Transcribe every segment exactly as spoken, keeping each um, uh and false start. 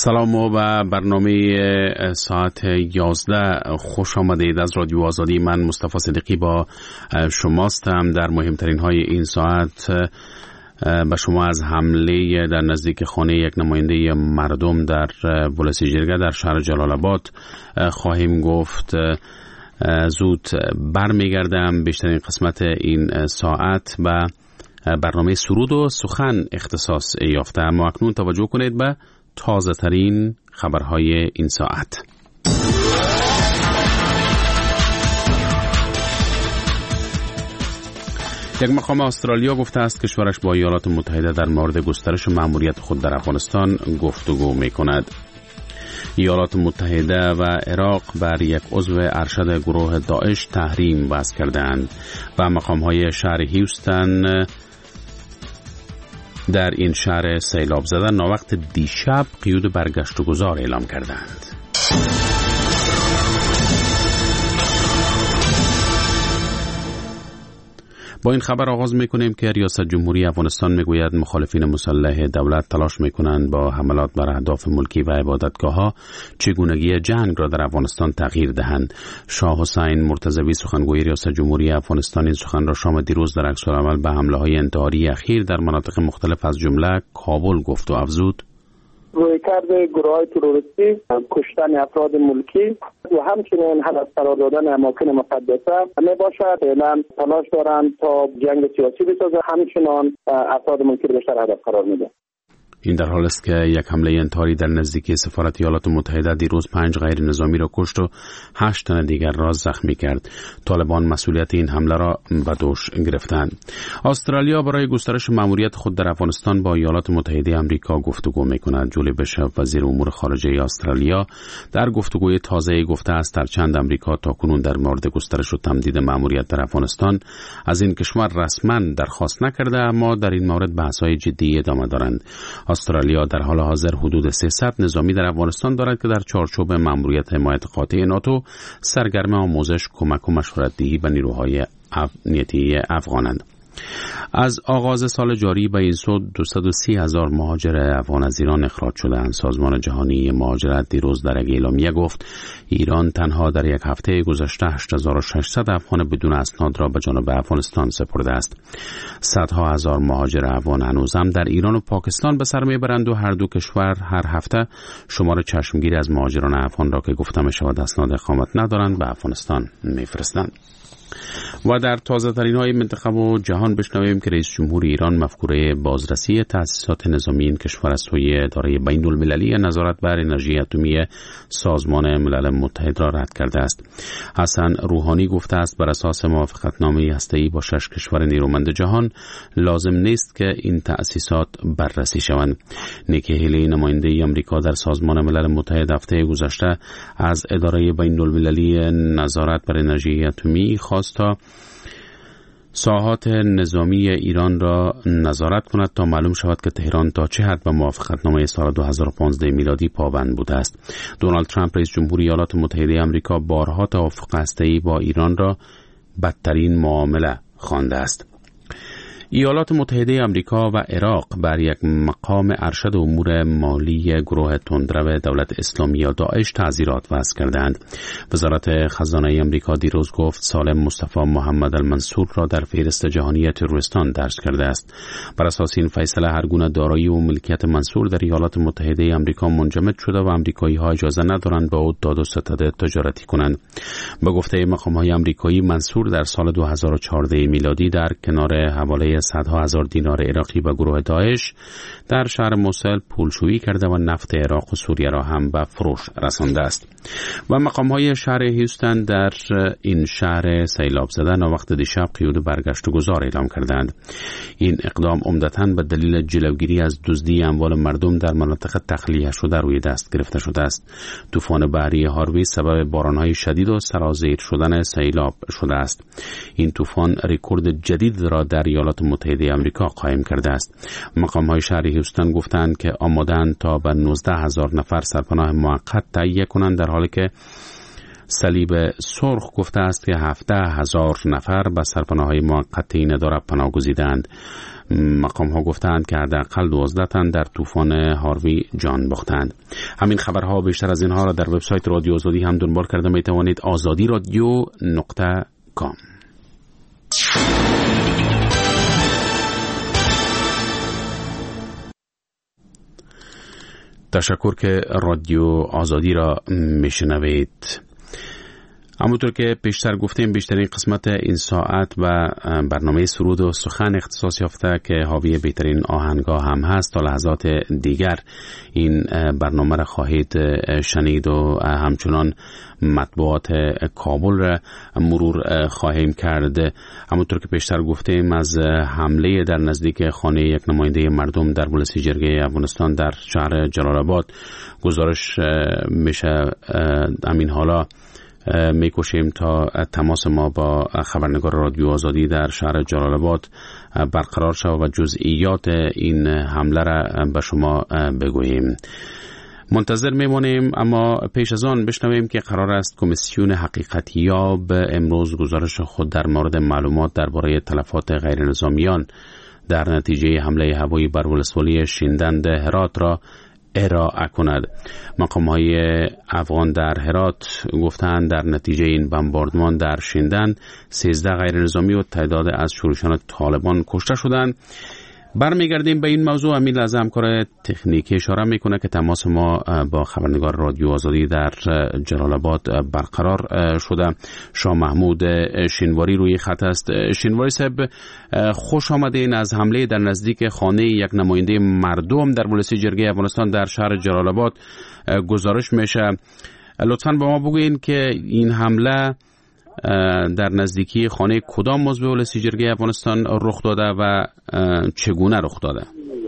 سلام و برنامه ساعت یازده خوش آمدید. از رادیو آزادی من مصطفی صدیقی با شماستم. در مهمترین های این ساعت به شما از حمله در نزدیک خانه یک نماینده مردم در ولسی جرگه در شهر جلال آباد خواهیم گفت. زود برمیگردم. بیشترین قسمت این ساعت به برنامه سرود و سخن اختصاص یافته. اما اکنون توجه کنید به تازه ترین خبرهای این ساعت. یک مقام استرالیا گفته است کشورش با ایالات متحده در مورد گسترش مأموریت خود در افغانستان گفتگو می کند. ایالات متحده و عراق بر یک عضو ارشد گروه داعش تحریم وضع کردند و مقام‌های شهر هیوستن در این شهر سیلاب زده ناوقت دیشب قیود برگشت و گذار اعلام کردند. با این خبر آغاز می‌کنیم که ریاست جمهوری افغانستان می‌گوید مخالفین مسلح دولت تلاش می‌کنند با حملات بر اهداف ملکی و عبادتگاه‌ها چگونگی جنگ را در افغانستان تغییر دهند. شاه حسین مرتضوی سخنگوی ریاست جمهوری افغانستان این سخن را شام دیروز در عکس‌العمل به حمله‌های انتحاری اخیر در مناطق مختلف از جمله کابل گفت و افزود: رویکرد گروه‌های تروریستی، کشتن افراد ملکی و همچنین هدف قرار دادن اماکن مقدسه می باشد. فعلا تلاش دارند تا جنگ سیاسی بسازه، همچنین افراد ملکی را بیشتر هدف قرار میده. این در حال است که یک حمله انتحاری در نزدیکی سفارت ایالات متحده دیروز پنج غیر نظامی را کشت و هشت تن دیگر را زخمی کرد. طالبان مسئولیت این حمله را به دوش گرفتند. استرالیا برای گسترش مأموریت خود در افغانستان با ایالات متحده آمریکا گفتگو می‌کند. جولی بیشاپ وزیر امور خارجه استرالیا در گفتگوی تازه‌ای گفته است هرچند آمریکا تاکنون در مورد گسترش و تمدید مأموریت در افغانستان از این کشور رسما درخواست نکرده، اما در این مورد بحث‌های جدی ادامه دارند. استرالیا در حال حاضر حدود سیصد نظامی در افغانستان دارد که در چارچوب مأموریت حمایت قاطع ناتو سرگرم آموزش، کمک و مشورت‌دهی به نیروهای امنیتی افغانند. از آغاز سال جاری به این سو دویست و سی هزار مهاجر افغان از ایران اخراج شده‌اند. سازمان جهانی مهاجرت دیروز در یک اعلامیه گفت ایران تنها در یک هفته گذشته هشت هزار و ششصد افغان بدون اسناد را به جانب افغانستان سپرده است. صدها هزار مهاجر افغان هنوز هم در ایران و پاکستان به سر میبرند و هر دو کشور هر هفته شمار چشمگیری از مهاجران افغان را که گفته می شود اسناد اقامت ندارند به افغانستان میفرستند. و در تازه ترین های منطقه و جهان بشنویم که رئیس جمهور ایران مفکوره بازرسی تأسیسات نظامی این کشور از سوی اداره بین المللی نظارت بر انرژی اتمی سازمان ملل متحد را رد کرده است. حسن روحانی گفته است بر اساس موافقتنامه هسته‌ای با شش کشور نیرومند جهان لازم نیست که این تأسیسات بررسی شوند. نیکی هیلی نماینده آمریکا در سازمان ملل متحد هفته گذشته از اداره بین المللی نظارت بر انرژی اتمی خواست تا ساحات نظامی ایران را نظارت کند تا معلوم شود که تهران تا چه حد به موافقتنامه سال دو هزار و پانزده میلادی پابند بوده است. دونالد ترامپ رئیس جمهوری ایالات متحده آمریکا بارها توافق هسته‌ای با ایران را بدترین معامله خوانده است. ایالات متحده آمریکا و عراق بر یک مقام ارشد امور مالی گروه تندرو دولت اسلامی یا داعش تعزیرات وضع کردند. وزارت خزانه آمریکا دیروز گفت سالم مصطفی محمد المنصور را در فهرست جهانی تروریستان درج کرده است. بر اساس این فیصله هر گونه دارایی و ملکیت منصور در ایالات متحده آمریکا منجمد شده و آمریکایی‌ها اجازه ندارند با او داد و ستد تجارتی کنند. به گفته مقام‌های آمریکایی منصور در سال دو هزار و چهارده میلادی در کنار حواله صدها هزار دینار عراقی به گروه داعش در شهر موصل پولشویی کرده و نفت عراق و سوریه را هم به فروش رسانده است. و مقام‌های شهر هیوستن در این شهر سیلاب زده ناوقت دیشب قیود برگشت و گذار اعلام کردند. این اقدام عمدتاً به دلیل جلوگیری از دزدی اموال مردم در مناطق تخلیه شده روی دست گرفته شده است. طوفان بحری هاروی سبب باران‌های شدید و سرازیر شدن سیلاب شده است. این طوفان رکورد جدید را در ایالات متحده آمریکا قائم کرده است. مقام‌های شهر هیوستن گفتند که آماده‌اند تا به نوزده هزار نفر سرپناه موقت تهیه کنند، در حالی که صلیب سرخ گفته است که هفده هزار نفر به سرپناه‌های موقت این اداره پناه گزیدند. مقام ها گفتند که حداقل دوازده تن در طوفان هاروی جان باختند. همین خبرها بیشتر از اینها را در وبسایت رادیو آزادی هم دنبال کرده می توانید. آزادی رادیو نقطه کام. تشکر که رادیو آزادی را میشنوید. همونطور که پیشتر گفتیم بیشترین قسمت این ساعت و برنامه سرود و سخن اختصاص یافته که حاوی بهترین آهنگا هم هست. تا لحظات دیگر این برنامه را خواهید شنید و همچنان مطبوعات کابل را مرور خواهیم کرد. همونطور که پیشتر گفتیم از حمله در نزدیک خانه یک نماینده مردم در بولسی جرگه افغانستان در شهر جلال آباد گزارش میشه. همین حالا میکوشیم تا تماس ما با خبرنگار رادیو آزادی در شهر جلال آباد برقرار شود و جزئیات این حمله را به شما بگوییم. منتظر میمانیم، اما پیش از آن بشنویم که قرار است کمیسیون حقیقتیاب امروز گزارش خود در مورد معلومات درباره تلفات غیر نظامیان در نتیجه حمله هوایی بر ولسوالی شیندند هرات را ارائه کند. مقام‌های افغان در هرات گفتند در نتیجه این بمباردمان در شیندند سیزده غیر نظامی و تعداد از شورشیان طالبان کشته شدند. برمیگردیم به این موضوع. امین لحظه همکار تکنیکی اشاره میکنه که تماس ما با خبرنگار رادیو آزادی در جلال آباد برقرار شده. شاه محمود شینواری روی خط است. شینواری صاحب خوش آمدین. از حمله در نزدیک خانه یک نماینده مردم در بولسی جرگه افغانستان در شهر جلال آباد گزارش میشه. لطفاً به ما بگوین که این حمله در نزدیکی خانه کدام عضو ولسی جرگه افغانستان رخ داده و چگونه رخ داده؟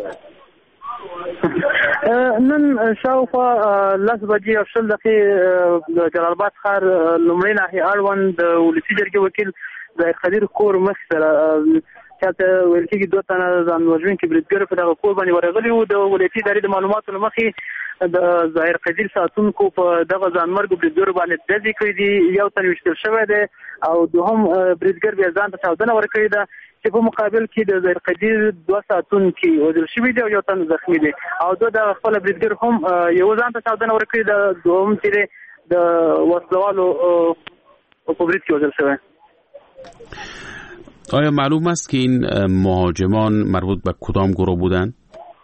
نن شاوخوا لس بجې او شل دقیقې جلال آباد ښار لومړۍ ناحیې اړوند د ولسي جرګې وکیل ظاهر قدیر کور مخ سره چاته ویل کېږي دوه تنه ځان وژونکي بریدګر په دغه کور باندې ورغلي وو. د ولایتي ادارې د معلوماتو له مخې د ظاهر قدیر ساتونکو په دغه ځانمرګو بریدګرو باندې ډزې کړي دي. یو تن ویشتل شوی دی او دوهم بریدګر بیا ځان ته چاودنه ورکړې ده چې په مقابل کې د ظاهر قدیر دوه ساتونکي وژل شوي دي او یو تن زخمي دی او دوه د خپل بریدګر هم یو ځان ته چاودنه ورکړې ده، دوهم چې دی د وسلوالو په برید کې وژل شوی. آیا معلوم است که این مهاجمان مربوط به کدام گروه بودند؟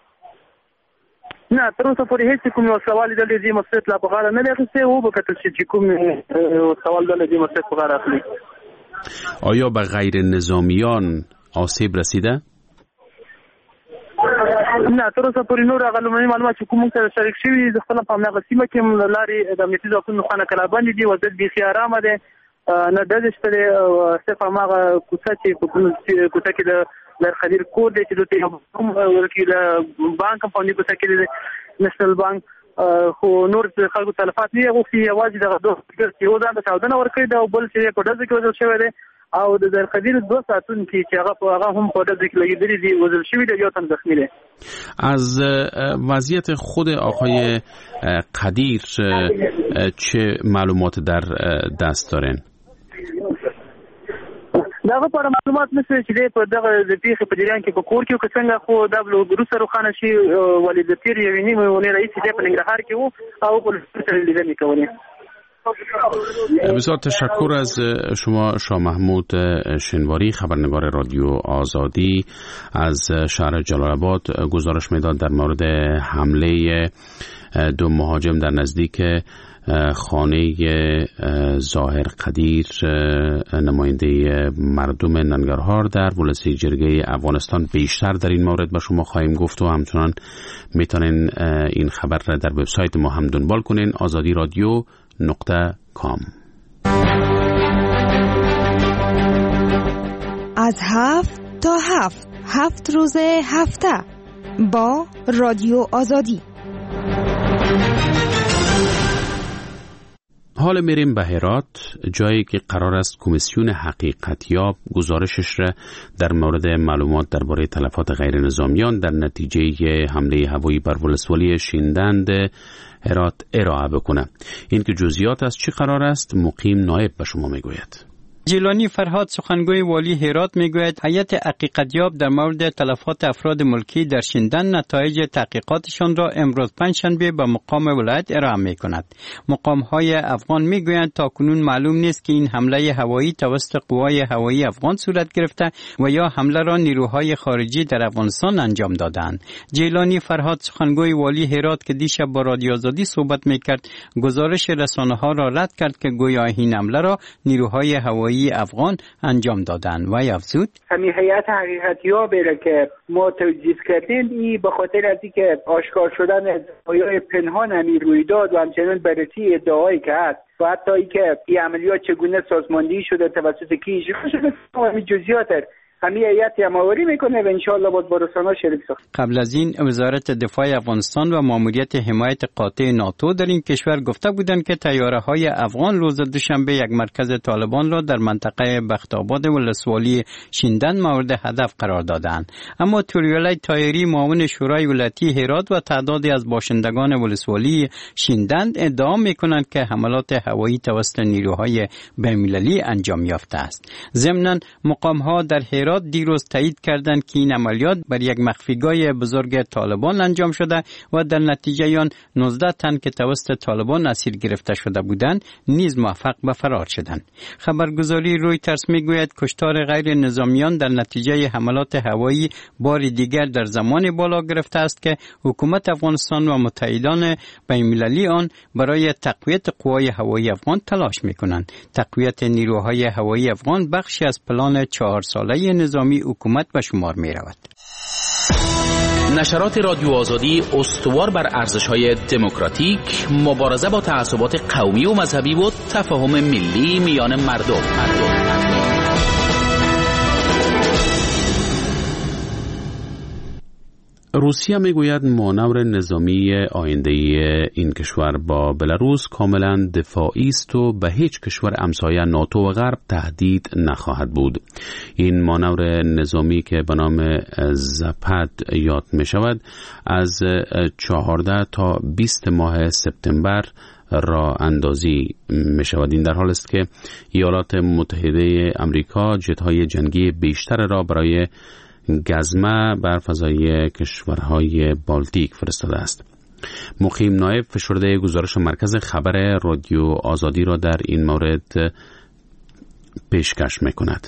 نه، تر اوسه پورې هیڅ کوم وسلوال ډلې دې مسؤلیت لا په غاړه نه دی اخیستی. وبکتل شي چې کوم وسلوال ډلې دې مسؤلیت په غاړه اخلي. آیا به غیر نظامیان آسیب رسیده؟ نه، تر اوسه پورې نور هغه لومړني معلومات چې کوم سره شریک شوي د خپل په همدغه سیمه کې لارې د امنیتي ځواکونو خانه کلابندې دي. وضعیت بیخي ارامه دی، نه ډزې شته دی. صرف هماغه کوڅه چې په کوڅه کې د ظاهر قدیر کور دی چې دلته هم ورکې د بانک هم په همدې کوڅه کې دی نېشنل بانک، خو نور خلکو تلفات نه یې غوښتي. یوازې دغه دوه چې یو ځان ته چاودنه ورکړې ده او بل چې په ډزو کې وژل شوی دی او د ظاهر قدیر دوه ساتونکي چې هغه هغه هم په ډزو کې لګېدلي دي وژل شوي دی، یو تن زخمي دی. از وضعیت خود آقای قدیر چه معلومات در دست دارین؟ دغه په اړه معلومات نشته چې دی په دغه د پیښې په جریان کې په کور کې و که څنګه، خو دا وروسته روښانه شي. ولې د تېر یوې نیمې اونۍ راهیسې دی په ننګرهار کې و او پولیسو سره لیدنې کولې. بسیار تشکر از شما شاه محمود شینواری، خبرنگار رادیو آزادی از شهر جلال آباد. گزارش میداد در مورد حمله دو مهاجم در نزدیک خانه ظاهر قدیر نماینده مردم ننگرهار در ولسی جرگه افغانستان. بیشتر در این مورد به شما خواهیم گفت و همچنان میتونین این خبر را در وبسایت ما هم دنبال کنین. آزادی رادیو نقطه کام. از هفت تا هفت هفت روز هفته با رادیو آزادی. حال میریم به هرات، جایی که قرار است کمیسیون حقیقتیاب گزارشش را در مورد معلومات درباره تلفات غیر نظامیان در نتیجه حمله هوایی بر ولسوالی شیندند هرات ارائه بکنه. این که جزئیات از چی قرار است مقیم نایب به شما میگوید. جیلانی فرهاد سخنگوی والی هرات میگوید هیئت حقیقتیاب در مورد تلفات افراد ملکی در شیندن نتایج تحقیقاتشان را امروز پنجشنبه به مقام ولایت ارائه میکند. مقام‌های افغان میگویند تاکنون معلوم نیست که این حمله هوایی توسط قوای هوایی افغان صورت گرفته و یا حمله را نیروهای خارجی در افغانستان انجام دادند. جیلانی فرهاد سخنگوی والی هرات که دیشب با رادیو آزادی صحبت میکرد گزارش رسانه‌ها را رد کرد که گویا این حمله را نیروهای هوایی افغان انجام دادن و افزود همین هیئت حقیقتیاب که ما توجیه کردیم این به خاطر از اینکه آشکار شدن ادعای پنهان همین رویداد و همچنین بررسی ادعایی که هست و حتی اینکه این عملیات چگونه سازماندهی شده توسط کی اجرا شده همین جزئیات همین هیئت هماوری میکنه و انشالله باید با رسانه‌ها شریک ساخت. قبل از این وزارت دفاع افغانستان و ماموریت حمایت قاطع ناتو در این کشور گفته بودند که طیاره‌های افغان روز دوشنبه یک مرکز طالبان را در منطقه بخت‌آباد ولسوالی شیندن مورد هدف قرار دادند. اما توریالای طاهری معاون شورای ولایتی هرات و تعدادی از باشندگان ولسوالی شیندن ادعا میکنند که حملات هوایی توسط نیروهای بین‌المللی انجام یافته است. ضمناً مقام‌ها در هرات دیروز تایید کردند که این عملیات بر یک مخفیگاه بزرگ طالبان انجام شده و در نتیجه آن نوزده تن که توسط طالبان اسیر گرفته شده بودند نیز موفق به فرار شدند. خبرگزاری رویترز میگوید کشتار غیر نظامیان در نتیجه حملات هوایی بار دیگر در زمان بالا گرفته است که حکومت افغانستان و متحدان بین‌المللی آن برای تقویت قوای هوایی افغان تلاش میکنند. تقویت نیروهای هوایی افغان بخشی از پلان چهار ساله نظامی حکومت به شمار می رود. نشرات رادیو آزادی استوار بر ارزش‌های دموکراتیک، مبارزه با تعصبات قومی و مذهبی و تفاهم ملی میان مردم. مردم. روسیه میگوید مانور نظامی آینده این کشور با بلاروس کاملا دفاعی است و به هیچ کشور همسایه ناتو و غرب تهدید نخواهد بود. این مانور نظامی که به نام زپد یاد می شود از چهارده تا بیست ماه سپتامبر را اندازی می شود. این در حال است که ایالات متحده امریکا جت‌های جنگی بیشتر را برای گزمه بر فضای کشورهای بالتیک فرستاده است. مقیم نایب فشرده گزارش مرکز خبر رادیو آزادی را در این مورد پیشکش می‌کند.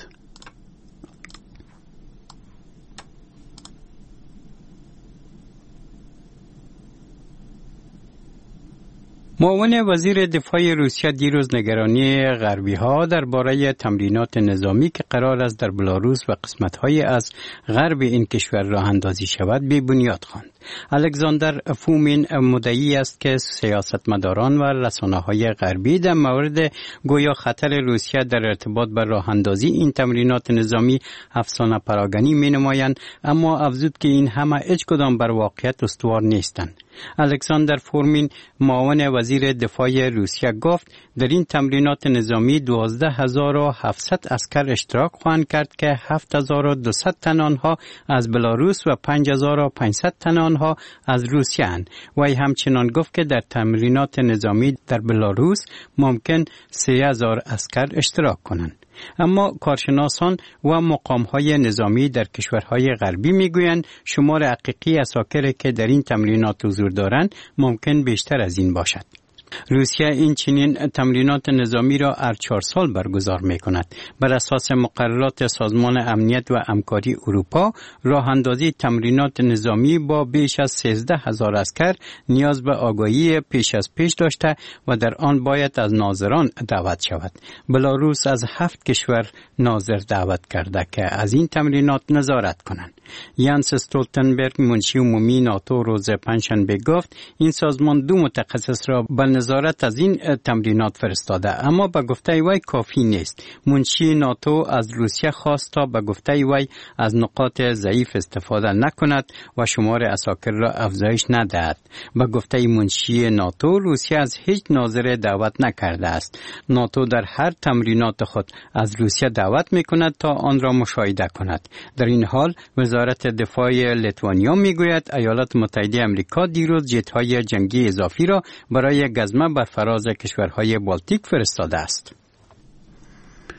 معاون وزیر دفاع روسیه دیروز نگرانی غربی‌ها درباره تمرینات نظامی که قرار است در بلاروس و قسمت‌های از غرب این کشور راه اندازی شود بی بنیاد خواند. الکساندر فومین مدعی است که سیاستمداران و رسانه‌های غربی در مورد گویا خطر روسیه در ارتباط با راه اندازی این تمرینات نظامی افسانه پراگنی می‌نمایند، اما افزود که این همه هیچ کدام بر واقعیت استوار نیستند. الکساندر فورمین معاون وزیر دفاع روسیه گفت در این تمرینات نظامی دوازده هزار و هفتصد عسکر اشتراک خواهند کرد که هفت هزار و دویست تن آنها از بلاروس و پنج هزار و پانصد تن آنها از روسیه اند. وی همچنان گفت که در تمرینات نظامی در بلاروس ممکن سه هزار عسکر اشتراک کنند. اما کارشناسان و مقام‌های نظامی در کشورهای غربی میگویند شمار حقیقی عساکری که در این تمرینات حضور دارند ممکن بیشتر از این باشد. روسیه این چنین تمرینات نظامی را هر چهار سال برگزار می کند. بر اساس مقررات سازمان امنیت و همکاری اروپا، راه اندازی تمرینات نظامی با بیش از سیزده هزار عسکر نیاز به آگاهی پیش از پیش داشته و در آن باید از ناظران دعوت شود. بلاروس از هفت کشور ناظر دعوت کرده که از این تمرینات نظارت کنند. یانس استولتنبرگ منشی عمومی ناتو روز پنجشنبه گفت این سازمان دو متخصص را به نظارت از این تمرینات فرستاده، اما به گفته وی کافی نیست. منشی ناتو از روسیه خواست تا به گفته وی از نقاط ضعیف استفاده نکند و شمار عساکر را افزایش ندهد. به گفته منشی ناتو روسیه از هیچ ناظر دعوت نکرده است. ناتو در هر تمرینات خود از روسیه دعوت میکند تا آن را مشاهده کند. در این حال وزارت دفاع لیتوانیا میگوید ایالات متحده آمریکا دیروز جت‌های جنگی اضافی را برای گزمه بر فراز کشورهای بالتیک فرستاده است.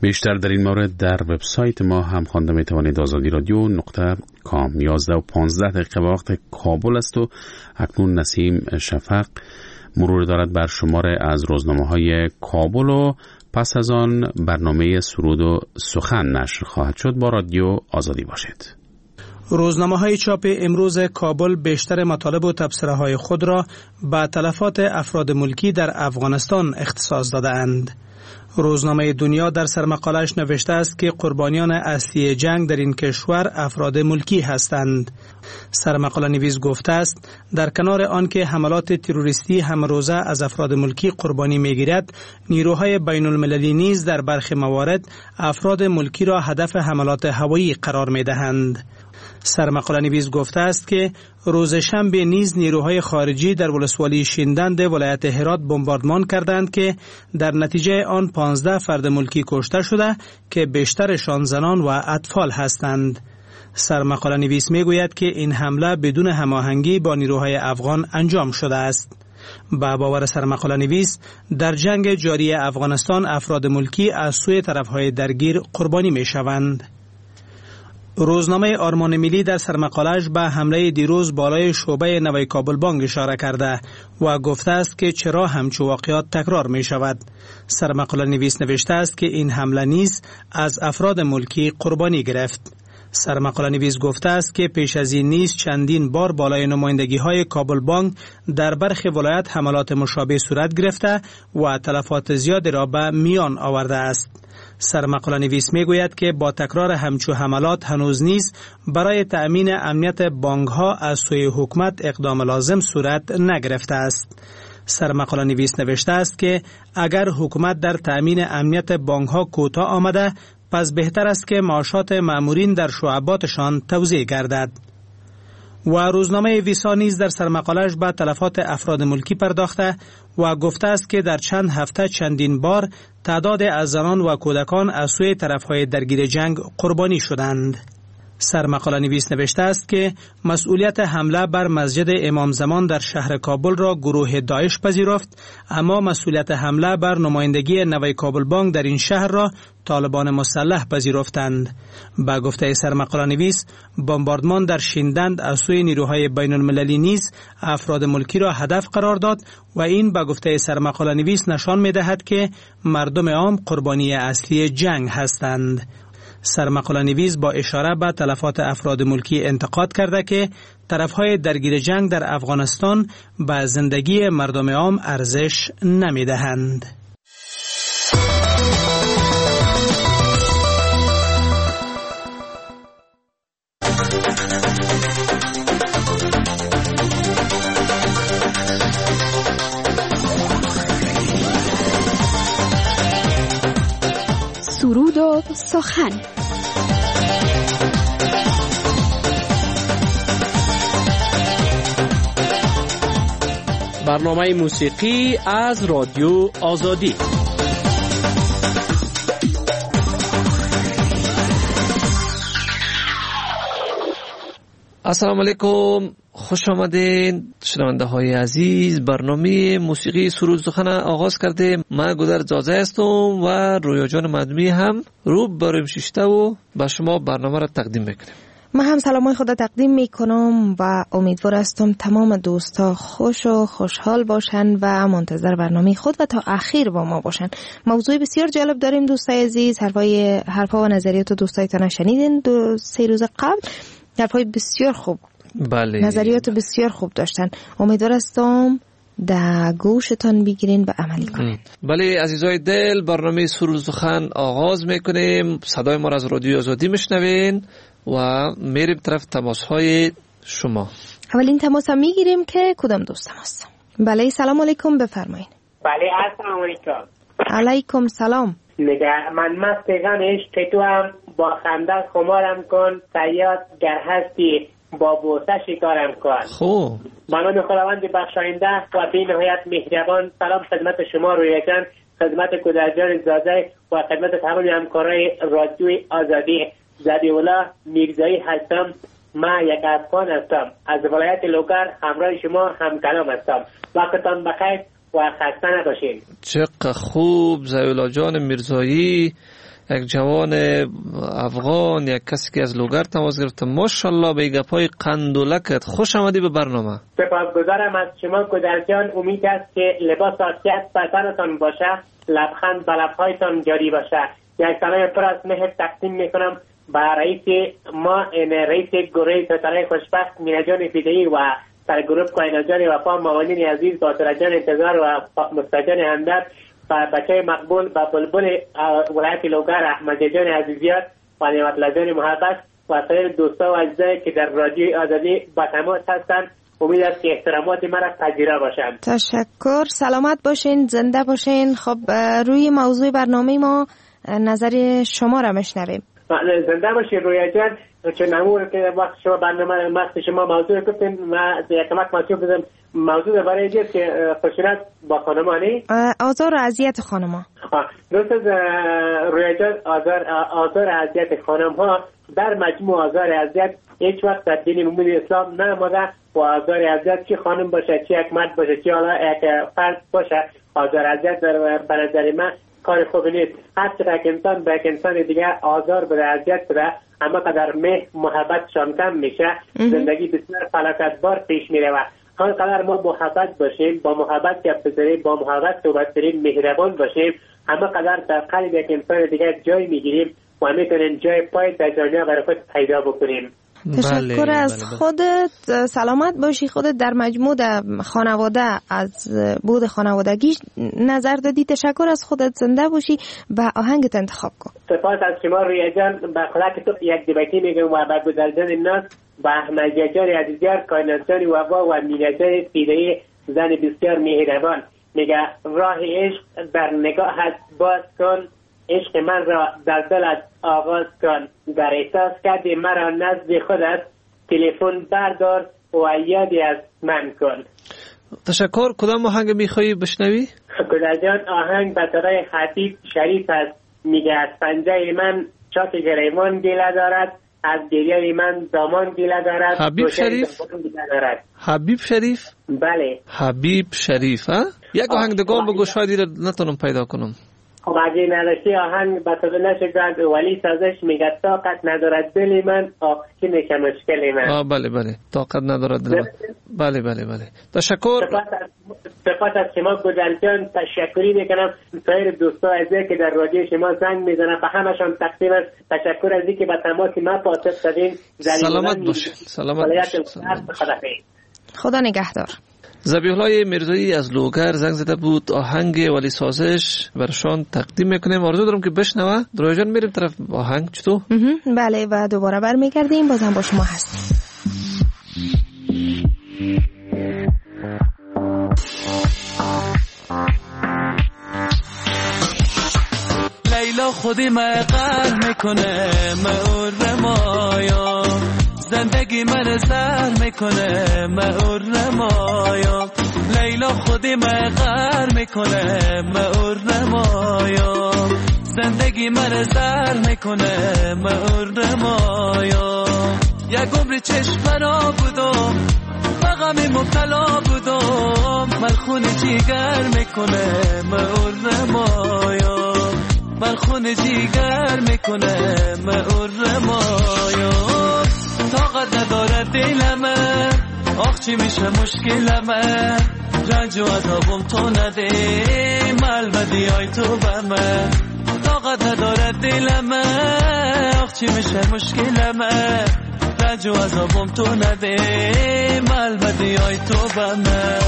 بیشتر در این مورد در وبسایت ما هم خوانده می توانید. آزادی رادیو نقطه کام. یازده و پانزده دقیقه وقت کابل است و اکنون نسیم شفق مرور دارد بر شماره از روزنامه های کابل و پس از آن برنامه سرود و سخن نشر خواهد شد. با رادیو آزادی باشید. روزنامه های چاپ امروز کابل بیشتر مطالب و تبصره های خود را به تلفات افراد ملکی در افغانستان اختصاص دادند. روزنامه دنیا در سرمقالش نوشته است که قربانیان اصلی جنگ در این کشور افراد ملکی هستند. سرمقاله نویس گفته است در کنار آنکه حملات تروریستی هم روزه از افراد ملکی قربانی می‌گیرد، نیروهای بین المللی نیز در برخی موارد افراد ملکی را هدف حملات هوایی قرار می‌دهند. سرمقاله نویس گفته است که روز شنبه نیز نیروهای خارجی در ولسوالی شیندند ولایت هرات بمباردمان کردند که در نتیجه آن پانزده فرد ملکی کشته شده که بیشترشان زنان و اطفال هستند. سرمقاله نویس میگوید که این حمله بدون هماهنگی با نیروهای افغان انجام شده است. با باور سرمقاله نویس در جنگ جاری افغانستان افراد ملکی از سوی طرفهای درگیر قربانی می شوند. روزنامه آرمان ملی در سرمقاله‌اش به حمله دیروز بالای شعبه نوی کابل بانک اشاره کرده و گفته است که چرا همچو واقعات تکرار می شود. سرمقاله نویس نوشته است که این حمله نیز از افراد ملکی قربانی گرفت. سرمقاله نویس گفته است که پیش از این نیز چندین بار بالای نمایندگی های کابل بانک در برخی ولایت حملات مشابه صورت گرفته و تلفات زیادی را به میان آورده است. سرمقاله نویس می گوید که با تکرار همچو حملات هنوز نیز برای تأمین امنیت بانک ها از سوی حکومت اقدام لازم صورت نگرفته است. سرمقاله نویس نوشته است که اگر حکومت در تأمین امنیت بانک ها کوتاه آمده، پس بهتر است که معاشات مأمورین در شعباتشان توزیع گردد. و روزنامه ویسا نیز در سرمقاله‌اش به تلفات افراد ملکی پرداخته و گفته است که در چند هفته چندین بار تعداد از زنان و کودکان از سوی طرفهای درگیر جنگ قربانی شدند. سرمقاله نویس نوشته است که مسئولیت حمله بر مسجد امام زمان در شهر کابل را گروه داعش پذیرفت، اما مسئولیت حمله بر نمایندگی نوی کابل بانک در این شهر را طالبان مسلح پذیرفتند. با گفته سرمقاله نویس، بمباردمان در شیندند از سوی نیروهای بین المللی نیز افراد ملکی را هدف قرار داد و این با گفته سرمقاله نویس نشان می دهد که مردم عام قربانی اصلی جنگ هستند. سرمقاله نویس با اشاره به تلفات افراد ملکی انتقاد کرده که طرفهای درگیر جنگ در افغانستان به زندگی مردم عام ارزش نمی دهند. سرود و سخن. برنامه موسیقی از رادیو آزادی. السلام علیکم، خوش آمدین شنونده های عزیز. برنامه موسیقی سرود سخن آغاز کرده. من گودر زازه هستم و رویا جان مدمی هم رو بریم ششته و به شما برنامه را تقدیم میکنیم. من هم سلامای خدا تقدیم میکنم و امیدوار هستم تمام دوستا خوش و خوشحال باشن و منتظر برنامه خود و تا اخیر با ما باشن. موضوع بسیار جالب داریم دوستای عزیز. حرفای حرفا و نظریات دوستایتان شنیدین دو سه روز قبل. حرفای بسیار خوب، بله، نظریات بسیار خوب داشتن. امیدوار هستم در گوشتان بگیرین و عملی کنین. بله عزیزای دل، برنامه سرود سخن آغاز میکنیم. صدای ما را از رادیو آزادی میشنوین و میریم طرف تماس های شما. اولین تماس هم میگیریم که کدام دوستم هست. بله سلام علیکم، بفرمایین. بله السلام علیکم. علیکم سلام. نگه من مستگانش که تو هم با خنده خمارم کن، سیاد گر هستی با بوسه شکارم کن. خوب. منان خداوند بخشاینده و بی نهایت مهربان، سلام خدمت شما رویا جان، خدمت کودرجان زاده و خدمت تمام همکارای رادیوی آزادی. زبی‌الله میرزایی هستم. من یک افغان هستم از ولایت لوگر، همراه شما همکلام هستم. وقتتان بخیر و خسته نباشین. چقدر خوب زبی‌الله جان میرزایی. یک جوان افغان، یک کسی که از لوگر تماس گرفته. ماشاءالله به گپای قند و لکت. خوش آمدی به برنامه. سپاسگزارم از شما گودرز جان. امید است که لباس عافیت به تنتان باشه، لبخند به لبهایتان جاری باشه. یک سلام پر از مهر تقدیم میکنم به رئیس ما، رئیس گروه ستاره خوشبخت مینا جان فیدایی و سرگروه کائنات جان وفا، موانین عزیز، باطل جان انتظار و مستجان همدرد و بچه مقبول و بلبل ولایت لوگر احمد جان عزیزیات و نعمت الله جان محبت و سایر دوستا و اجزایی که در رادیو آزادی با تماس هستند. امید است که احترامات مرا پذیرا باشند. تشکر. سلامت باشین، زنده باشین. خب روی موضوع برنامه ما نظر شما را میشنویم. زنده باشین رویا جان. چون امور که وقت شما برنامه وقت شما موضوع گفتین، ما یکمک موضوع بزنم. موضوع برای اینجاست که خشونت با خانمانی، آزار و اذیت خانم‌ها. درست از رویا جان، آزار آزار و اذیت خانم‌ها در مجموع آزار و اذیت هیچ وقت در دین مبین اسلام نماده و آزار و اذیت چه خانم باشه، چه یک مرد باشه، چه حالا یک فرد باشه، آزار و اذیت به نظر من کار خوبی نیست. هر چقدر یک انسان به یک انسان دیگه آزار بده، اذیت بده، اما قدر مهر محبتشان کم میشه، زندگی بسیار فلاکتبار پیش میره. و هر قدر ما محبت باشیم، با محبت گپ بزنیم، با محبت صحبت کنیم، مهربان باشیم، اما قدر در قلب یک انسان دیگه جای میگیریم و میتونیم جای پای در جامعه برای خود پیدا بکنیم. تشکر بله، از بله. خودت. سلامت باشی. خودت در مجموع در خانواده از بود خانوادگی نظر دادی. تشکر از خودت. زنده باشی و آهنگت انتخاب کن. سپاس از شما رویا جان. به خدا که تو یک دیبتی میگم و به گودرجان الناس، به احمد جان عزیزیار، کائنات جان وفا و مینا جان فیدایی، زن بسیار مهربان، میگه راه عشق در نگاهت باز کن، عشق من را در دلت آغاز کن، در احساس کردی مرا نزد خودت، تلفن بردار و یادی از من کن. تشکر. کدام آهنگ میخوایی بشنوی؟ گودرز جان، آهنگ به صدای حبیب شریف است. میگه از پنجه من چاک گریبان گله دارد، از گریه من دامان گله دارد. حبیب شریف؟ حبیب شریف؟ بله. حبیب شریف. ها؟ یک آهنگ دگان بگو، شاید ایره نتونم پیدا کنم. خب اگه نداشتی آهنگ به صدا نشد ولی سازش میگه طاقت ندارد دل من، آخ که میشه مشکل من. آه بله بله، طاقت ندارد دل من. بله بله بله. تشکر. سپاس از شما گودرز جان. تشکری میکنم سایر دوستا عزیزی که در رادیو شما زنگ میزنن، به همشون تقدیم است. تشکر از اینکه به تماس ما پاسخ دادین. سلامت باشید. سلامت باشید. خدا نگهدار. ذبیح الله میرزایی از لوگر زنگ زده بود. آهنگ ولی سازش برشان تقدیم میکنیم. آرزو دارم که بشنوه. دروی جان میریم طرف آهنگ. چطور؟ بله و دوباره برمیگردیم، بازم با شما هستیم. لیلا خودی مقر میکنه مور مایا، زندگی من سر میکنه مور مایا. لیلا خودی مقر میکنه مور مایا، زندگی من سر میکنه مور مایا. یک عمر چشم فرا بودم، غمی مبتلا بودم، ملخون جیگر میکنه مور مایا، ملخون جیگر میکنه مور مایا. طاقت نداره دلمه، آخ چی میشه مشکلمه، رنج و عذابم تو نده، ملودی های تو به من. طاقت نداره دلمه، آخ چی میشه مشکلمه، رنج و عذابم تو نده، ملودی های تو به من.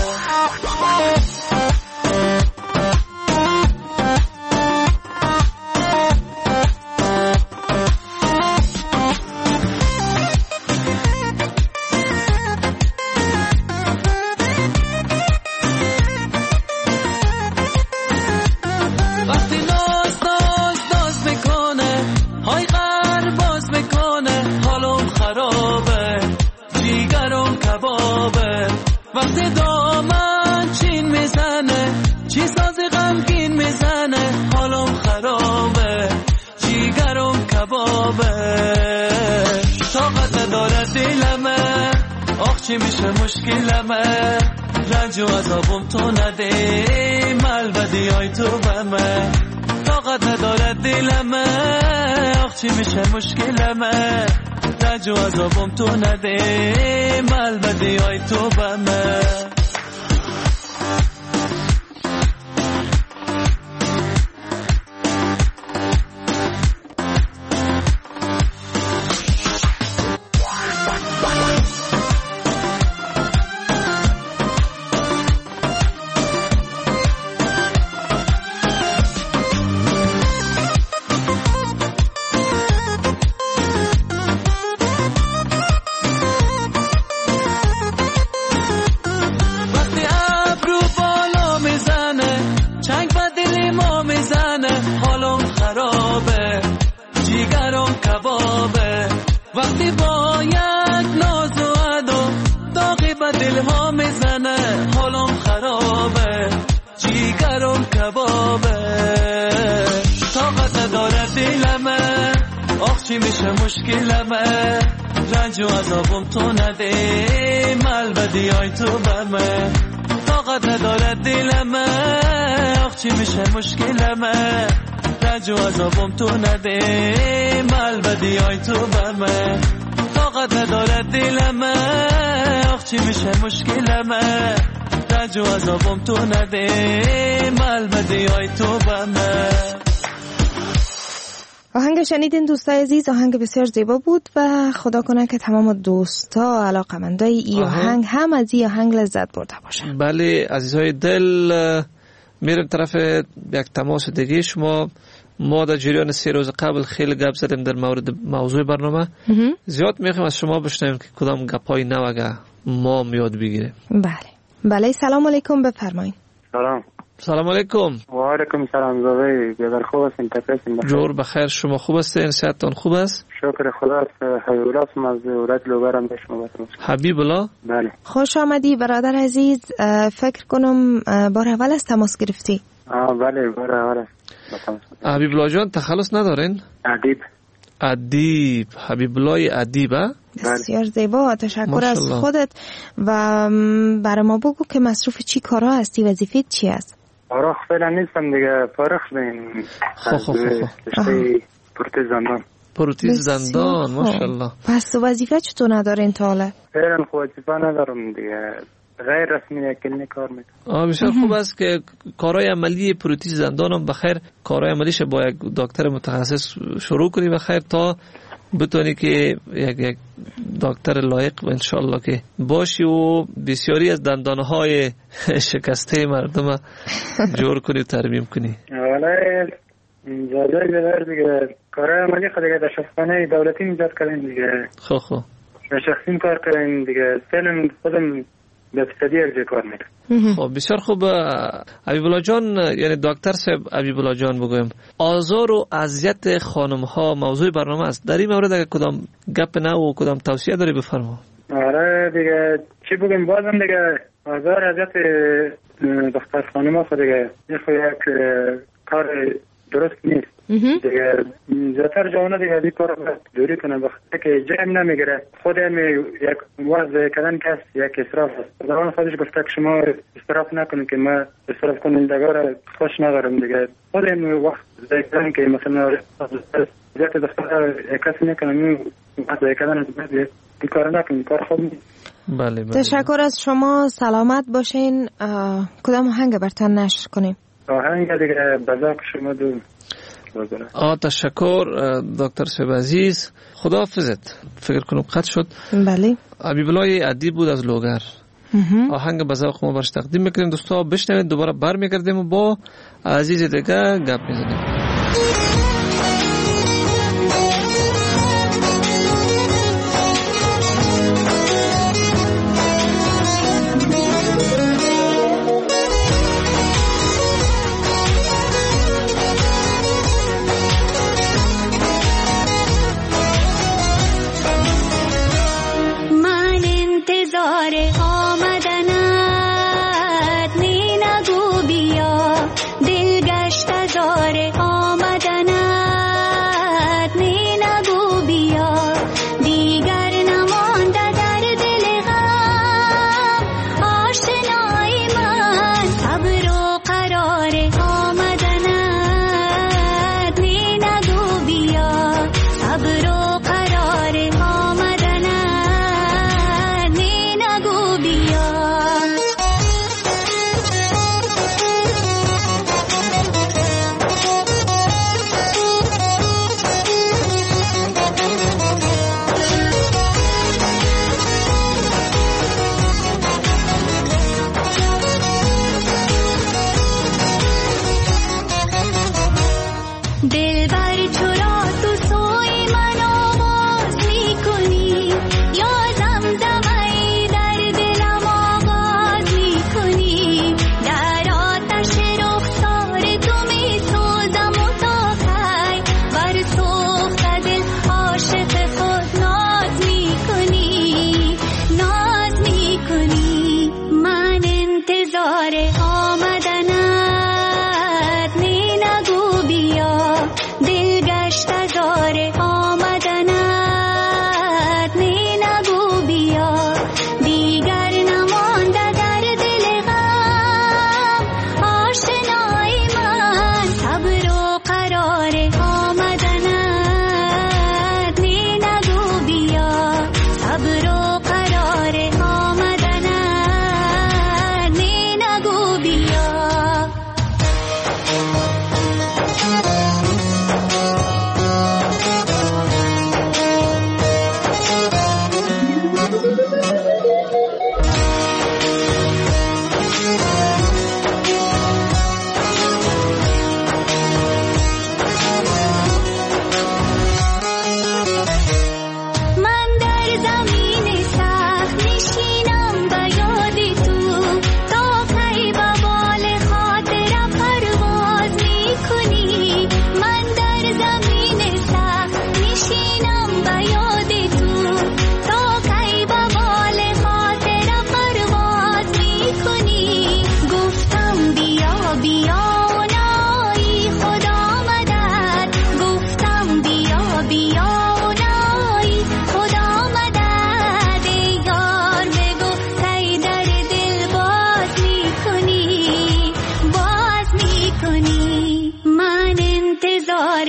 وقتی دامن چین میزنه، چی ساز غمگین میزنه، حالم خرابه، جیگرم کبابه. طاقت نداره دلمه، آخ چی میشه مشکلمه، رنج و عذابم تو نده، ملودی های تو به من. طاقت ندارد دلمه آخ چی میشه مشکلمه رنج و عذابم تو نده ملبدی های تو بمه وقتی با یک ناز و عدو داغی به دل ها میزنه حالم خرابه جیگرم کبابه طاقت نداره دلمه آخ چی میشه مشکلمه رنج و عذابم تو نده ملبدی های تو بمه طاقت نداره دلمه آخ چی میشه مشکلمه رنج و عذابم تو نده ملبدی های تو بمه طاقت نداره دلمه آخ چی میشه مشکلمه رنج و عذابم تو نده ملبدی های تو بمه. آهنگ شنیدین دوستای عزیز، آهنگ بسیار زیبا بود و خدا کنه که تمام دوستا علاقمندای ای آهنگ هم از این آهنگ لذت برده باشن. بله عزیزای دل، میرم طرف یک تماس دیگه شما. ما در جریان سه روز قبل خیلی گپ زدیم در مورد موضوع برنامه. زیاد میخوایم از شما بشنویم که کدام گپای نو اگه ما یاد بگیریم. بله بله. سلام علیکم، بفرمایید. سلام. سلام علیکم. و علیکم سلام. زاوی بیادر خوب هستین؟ تپسین بخیر؟ جور بخیر. شما خوب هستین؟ صحتتان خوب است؟ شکر خدا. حبیب الله هستم از ولایت لوگرم به شما بسم. حبیب الله. بله. خوش آمدی برادر عزیز. فکر کنم بار اول از تماس گرفتی. آه بله بار اول. حبیب الله جان تخلص ندارین؟ ادیب. ادیب. حبیب الله ادیبه. بسیار زیبا. تشکر از خودت و برای ما بگو که مصروف چی کارا هستی؟ وظیفت چی است؟ آره فعلا نیستم دیگه، فارغ شدیم. خب خب خب. پروتز زندان. پروتز زندان ماشاءالله. پس وظیفه چطور ندارین تا حالا؟ فعلا وظیفه ندارم دیگه، غیر رسمی کلینیک کار میکنم. آه بسیار خوب است که کارهای عملی پروتز زندان هم بخیر کارهای عملیش با یک دکتر متخصص شروع کنی بخیر تا بتونی که یک یک دکتر لایق و انشالله که باشی و بسیاری از دندانهای شکسته مردم جور کنی و ترمیم کنی. ولی جالب بیدار دیگه کارهای عملی خود دیگه در شخصانه دولتی ایجاد کردیم دیگه. خب خب در شخصیم کار کردیم دیگه. سلم خودم به فسادی ارجه کار میکنم. خب بسیار خوب. حبیب الله جان، یعنی دکتر صاحب حبیب الله جان بگویم، آزار و اذیت خانم ها موضوع برنامه است. در این مورد اگه کدام گپ نه و کدام توصیه داری بفرما. آره دیگه چی بگم، بازم دیگه آزار اذیت دختر خانم ها خود دیگه یک کار درست نیست دیگه. زیادتر جوانا دیگه دی کار دوری کنه بخاطر که جمع نمیگیره. خود هم یک وضع کردن کس یک اسراف است. زمان خودش گفته که شما اسراف نکنید که ما اسراف کنندگان را خوش ندارم دیگه. خود هم وقت ذکرن که مثلا زیادت دختر کسی نکنه این وقت کردن از بعد این کار نکنید، کار خوب نیست. بله بله. تشکر از شما، سلامت باشین. کدام آهنگ برتان نشر کنیم؟ آهنگ دیگه بزاق شما دو. آه تشکر دکتر صاحب عزیز، خداحافظت. فکر کنم قطع شد. بله. حبیب الله ادیب بود از لوگر. آهنگ بزاق ما برش تقدیم میکنیم. دوستا بشنوید، دوباره برمیگردیم و با عزیز دیگه گپ میزنیم. آمدنت می نگو بیا، دل گشت زار انتظار آمدنت نی نگو بیا دل گشت زار آمدنت نی نگو بیا دیگر نمانده در دل غم آشنای من صبر و قرار آمدنت نی نگو بیا صبر و قرار آمدنت نی نگو بیا من در زمین سخت نشینم به یاد تو تا کی به بال خاطر پرواز میکنی من در زمین سخت نشینم به یاد تو تا کی به بال خاطر پرواز میکنی گفتم بیا بیا اونایی خدا مدد گفتم بیا بیا اونایی خدا مدد ای یار بگو کی در دل باز میکنی باز میکنی من انتظار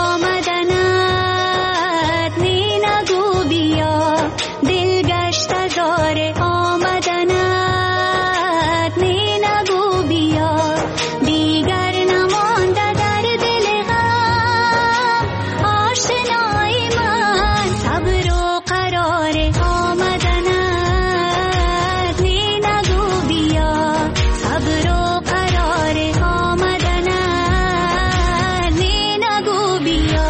آمدنت نی نگو بیا دل گشت زار آمدنت نی نگو بیا دیگر نمانده در دل غم آشنای من صبر و قرار آمدنت نی نگو بیا صبر و قرار آمدنت نی نگو بیا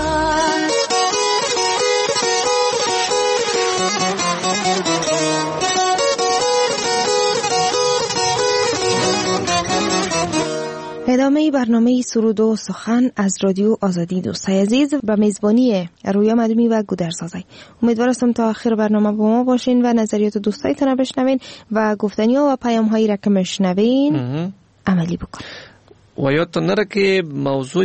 ادامه برنامه سرود و سخن از رادیو آزادی. دوستای عزیز به میزبانی رویا مدمی و گودرزازی، امیدوار هستم تا آخر برنامه با ما باشین و نظریات دوستایتون رو بشنوین و گفتنی ها و پیام هایی را که میشنوین عملی بکنین. و یادتون نره که موضوع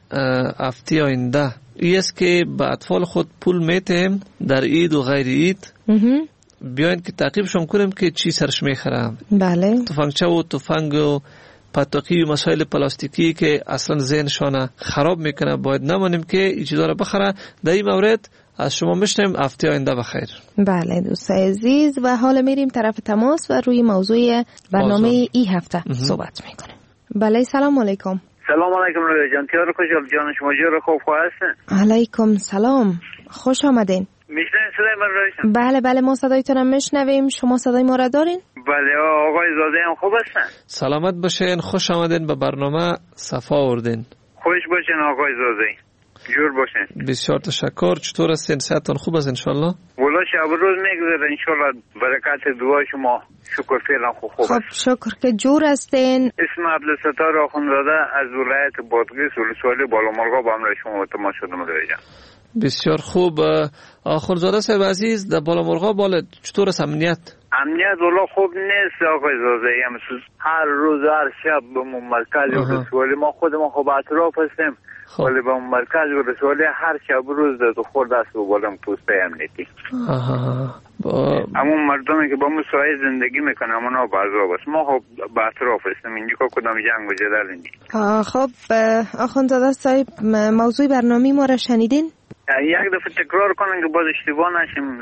هفته آینده این است که به اطفال خود پول میتیم در عید و غیر عید بیاین که تعقیبشون کنیم که چی سرش میخرم. بله. تفنگچه و تفنگ و پتاقی و مسائل پلاستیکی که اصلا ذهنشان خراب میکنه باید نمانیم که این چیزا رو بخره. در این مورد از شما میشنیم هفته آینده بخیر. بله دوستای عزیز و حالا میریم طرف تماس و روی موضوع برنامه این هفته صحبت میکنیم. بله سلام علیکم. سلام علیکم رویا جان، تیار خوشحال جان شما جور خوب هستین؟ علیکم سلام، خوش آمدین. میشنوین صدای من روشن؟ بله بله ما صدایتون هم میشنویم، شما صدای ما را دارین؟ بله آقای زاده هم خوب هستن؟ سلامت باشین، خوش آمدین به برنامه، صفا آوردین. خوش باشین آقای زاده، جور باشین. بسیار تشکر. چطور هستین؟ صحتتون خوب است انشالله؟ والله شب روز میگذره انشالله، برکت دعا شما شکر فعلا خوب خوب خب شکر که جور هستین. اسم عبدالستار آخوندزاده از ولایت بادغیس ولسوالی بالامرغاب با همراه شما تماس شدم رویا جان. بسیار خوب. آخوندزاده صاحب عزیز در بالامرغاب بالا چطور است امنیت؟ امنیت والله خوب نیست آقای زاده، هر روز هر شب به مرکز ولسوالی ما خودمون خوب اطراف هستیم ولی به مرکز ولسوالی هر شب روز در خورد دست و بالم پوسته امنیتی. با... همون مردمی که با ما سایه زندگی میکنن اونا بعضا بس ما خب به اطراف هستیم اینجا که کدام جنگ و جدل اینجا. خب آخوندزاده صاحب موضوع برنامه ما را شنیدین؟ یک دفعه تکرار کنن که باز اشتباه نشیم.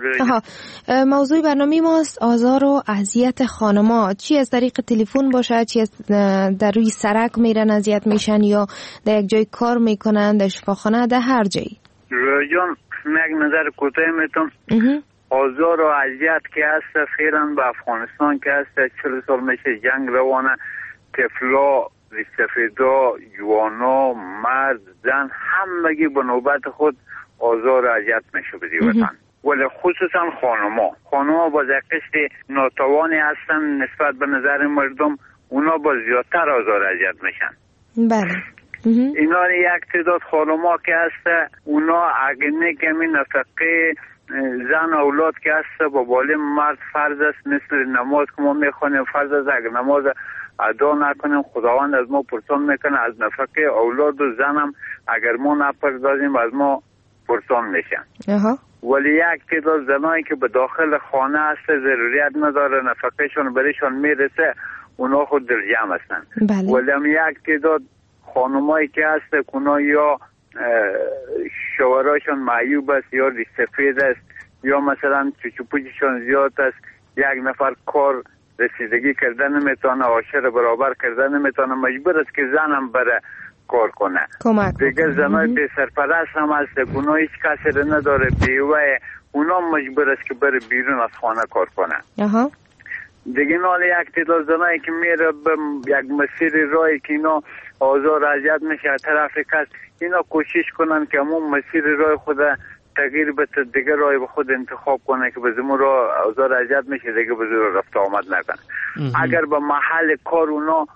موضوع برنامه ماست آزار و اذیت خانما، چی از طریق تلفن باشه، چی از در روی سرک میرن اذیت میشن یا در یک جای کار میکنن، در شفاخانه، در هر جایی. جان یک نظر کوتاه میتونم. آزار و اذیت که هست فعلا به افغانستان که هست چهل سال میشه جنگ روانه، طفلا، سفیدا، جوانا، مرد، زن همگی به نوبت خود آزار و اذیت میشه بدی وطن. ولی خصوصا خانما خانما با قشر ناتوانی هستن نسبت به نظر مردم، اونا با زیادتر آزار و اذیت میشن. بله. اینا یک تعداد خانما که هست اونا اگه کمی نفقه زن اولاد که هست با بالی مرد فرض است، مثل نماز که ما میخوانیم فرض است، اگر نماز ادا نکنیم خداوند از ما پرسان میکنه. از نفقه اولاد و زنم اگر ما نپردازیم از ما پرسان میشن. ولی یک تعداد زنایی که به داخل خانه هست ضروریت نداره نفقهشون برایشان میرسه اونا خود در جمع هستن. بله. ولی هم یک تعداد خانمایی که هست اونا یا شوهراشون معیوب است یا ریش سفید است یا مثلا چوچوپوچشون زیاد است، یک نفر کار رسیدگی کردن نمیتونه، عاشر برابر کردن نمیتونه، مجبور است که زنم بره کار کنه. دیگه زنای بی سرپرست هم هست اونا هیچ کسی رو نداره، بیوه اونا مجبور است که بره بیرون از خانه کار کنه. اها. دیگه نال یک تعداد زنایی که میره به یک مسیر راهی که اینا آزار اذیت میشه از طرف کس، اینا کوشش کنن که همون مسیر راه خود تغییر بده، دیگه راه به خود انتخاب کنه که به زمون راه آزار اذیت میشه دیگه به زور رفت آمد نکنه. اگر به محل کار اونا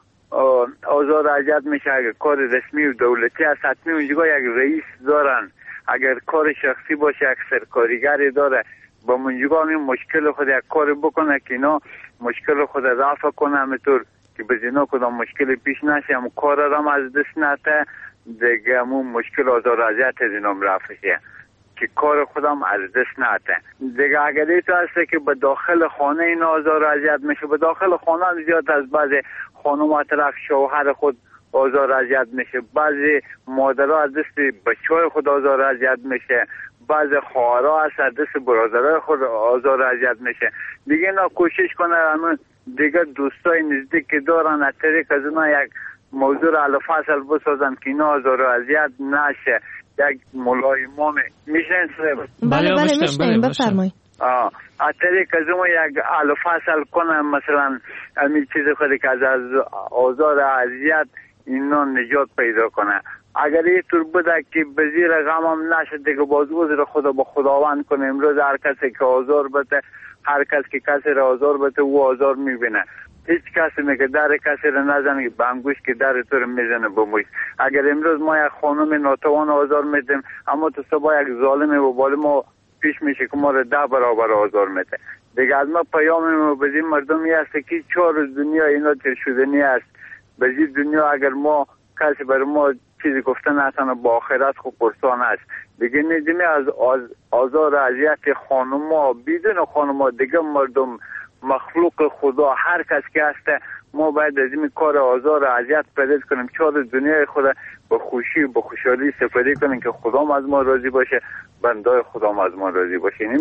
آزار اذیت میشه، اگر کار رسمی و دولتی هست حتمی اونجا یک رئیس دارن، اگر کار شخصی باشه یک سرکارگری داره، با منجگاه همین مشکل خود یک کار بکنه که اینا مشکل خود رفع کنه، همینطور که به زینا کدام مشکل پیش نشه، همون کار هم از دست نته دیگه، همون مشکل آزار اذیت از اینا رفع شه که کار خودم از دست نته. دیگه اگر ایتو هسته که به داخل خانه این آزار اذیت میشه، به داخل خانه هم زیاد از بعضی خانم طرف شوهر خود آزار اذیت میشه، بعضی مادرها از دست بچهای خود آزار اذیت میشه، بعضی خواهرها از دست برادرای خود آزار اذیت میشه. دیگه اینا کوشش کنه همون دیگه دوستای نزدیک که دارن از طریق از اینا یک موضوع حل فصل بسازن که اینا آزار اذیت نشه. یک مولای امام میشن صاحب؟ بله بله میشنیم، بفرمایید. آه از طریق از اون یک حل فصل کنه، مثلا همین چیز خودی که از آزار اذیت اینا نجات پیدا کنه. اگر این طور بوده که به زیر غم هم نشد دیگه باز عذر خدا با خداوند کنه. امروز هر کسی که آزار بده، هر کس که کسی را آزار بده او آزار میبینه. هیچ کسی میگه در کسی را نزنه به انگوش که در تو رو میزنه بموش. اگر امروز ما یک خانم ناتوان آزار میدیم، اما تو صبح یک ظالم و بالا ما پیش میشه که ما را ده برابر آزار میده. دیگه از ما پیام ما به این مردمی هست که چهار دنیا اینا تیر شدنی است. به این دنیا اگر ما کسی بر ما چیزی گفتن اصلا با آخرت خوب پرسان است. دیگه ندیمی از آز... آزار اذیت خانما بدون خانما دیگه مردم مخلوق خدا هر کس که هسته ما باید از این کار آزار اذیت پرهیز کنیم، چهار دنیای خود با خوشی با خوشحالی سپری کنیم که خدام از ما راضی باشه، بندای خدام از ما راضی باشه. این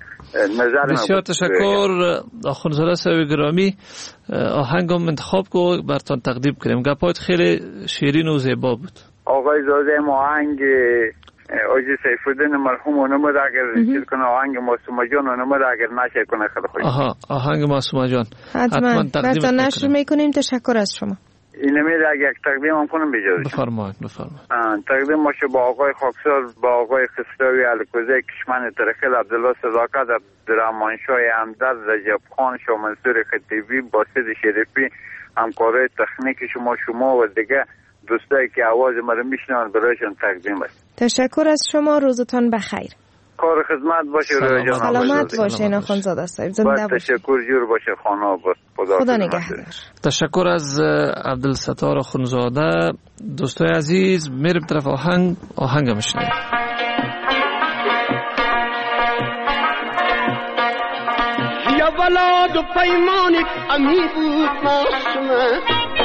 نظر بسیار تشکر آخوندزاده صاحب گرامی. آهنگم انتخاب کو براتون تقدیم کنیم. گپات خیلی شیرین و زیبا بود. آقای زاده ما آهنگ آجی سیفالدین مرحوم اونم را اگر چیز کنه، آهنگ معصومه جان اونم را اگر نشه کنه خیلی خوش. آها آهنگ معصومه جان حتما براتون نشر میکنیم. تشکر از شما. اینمی را اگر تقدیم هم کنم بجازید. بفرمایید بفرمایید. تقدیم باشه با آقای خاکسار، با آقای خسروی الکوزه، کشمن ترخیل، عبدالله صداقت، عبدالرحمن شاه همدرد، رجب خان، شاه منصور خطیبی، باسط شریفی، همکارای تکنیک شما شما و دیگه دوستایی که آواز ما رو میشنون برایشون تقدیم است. تشکر از شما. روزتان بخیر. کار خدمت باشه. روی جان سلامت باشین آخوندزاده صاحب. زنده باشین. تشکر جور باشه خانه با خدا. خدا نگهدار. تشکر از عبدالستار آخوندزاده. دوستای عزیز میریم طرف آهنگ آهنگ میشنویم. یا ولاد و پیمانک امی بود معصومه،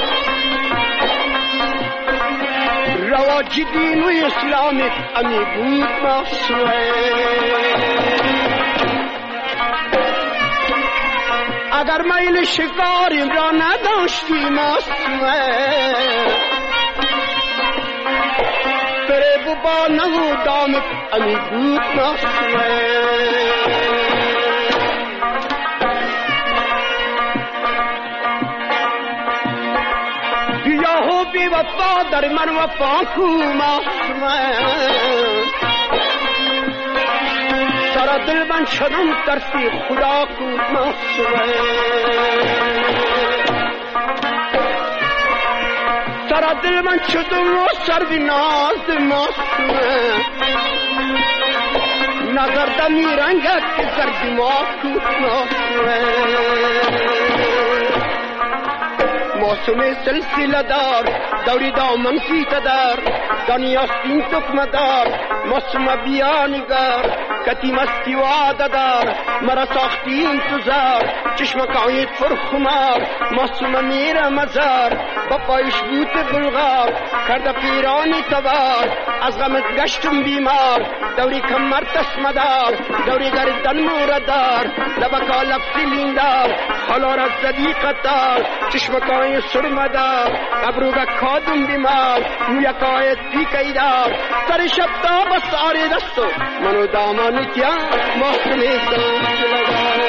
رواج دین و اسلامک امی بود معصومه. اگر میل شکاریم را نداشتی معصومه، فریب و با نهو دامک امی بود معصومه. بی وفا در من وفا کو معصومه، سر دل من شدم ترسی خدا کو معصومه. سر دل من شدم و سر بی ناز معصومه، نظر دمی رنگت که زردی ما کو معصومه. موسم سلسله دار دوری دامن فیت دار دانی آستین تکمه دار موسم بیانگر کتی مستی واده دار مرا ساختی انتظار چشمکایت فرخمار موسم میره مزار با پایش بوت بلغار کرده پیرانی تبار از غمت گشتم بیمار دوری کمر تسمدار دوری گردن موردار لبکا لب سلیندار خلار از زدی قطار چشمکای سرمدار ابروگا کادم بیمار مویکای پیکیدار سر شب تا بس آری دستو منو دامانی کیا محسنی سلسلدار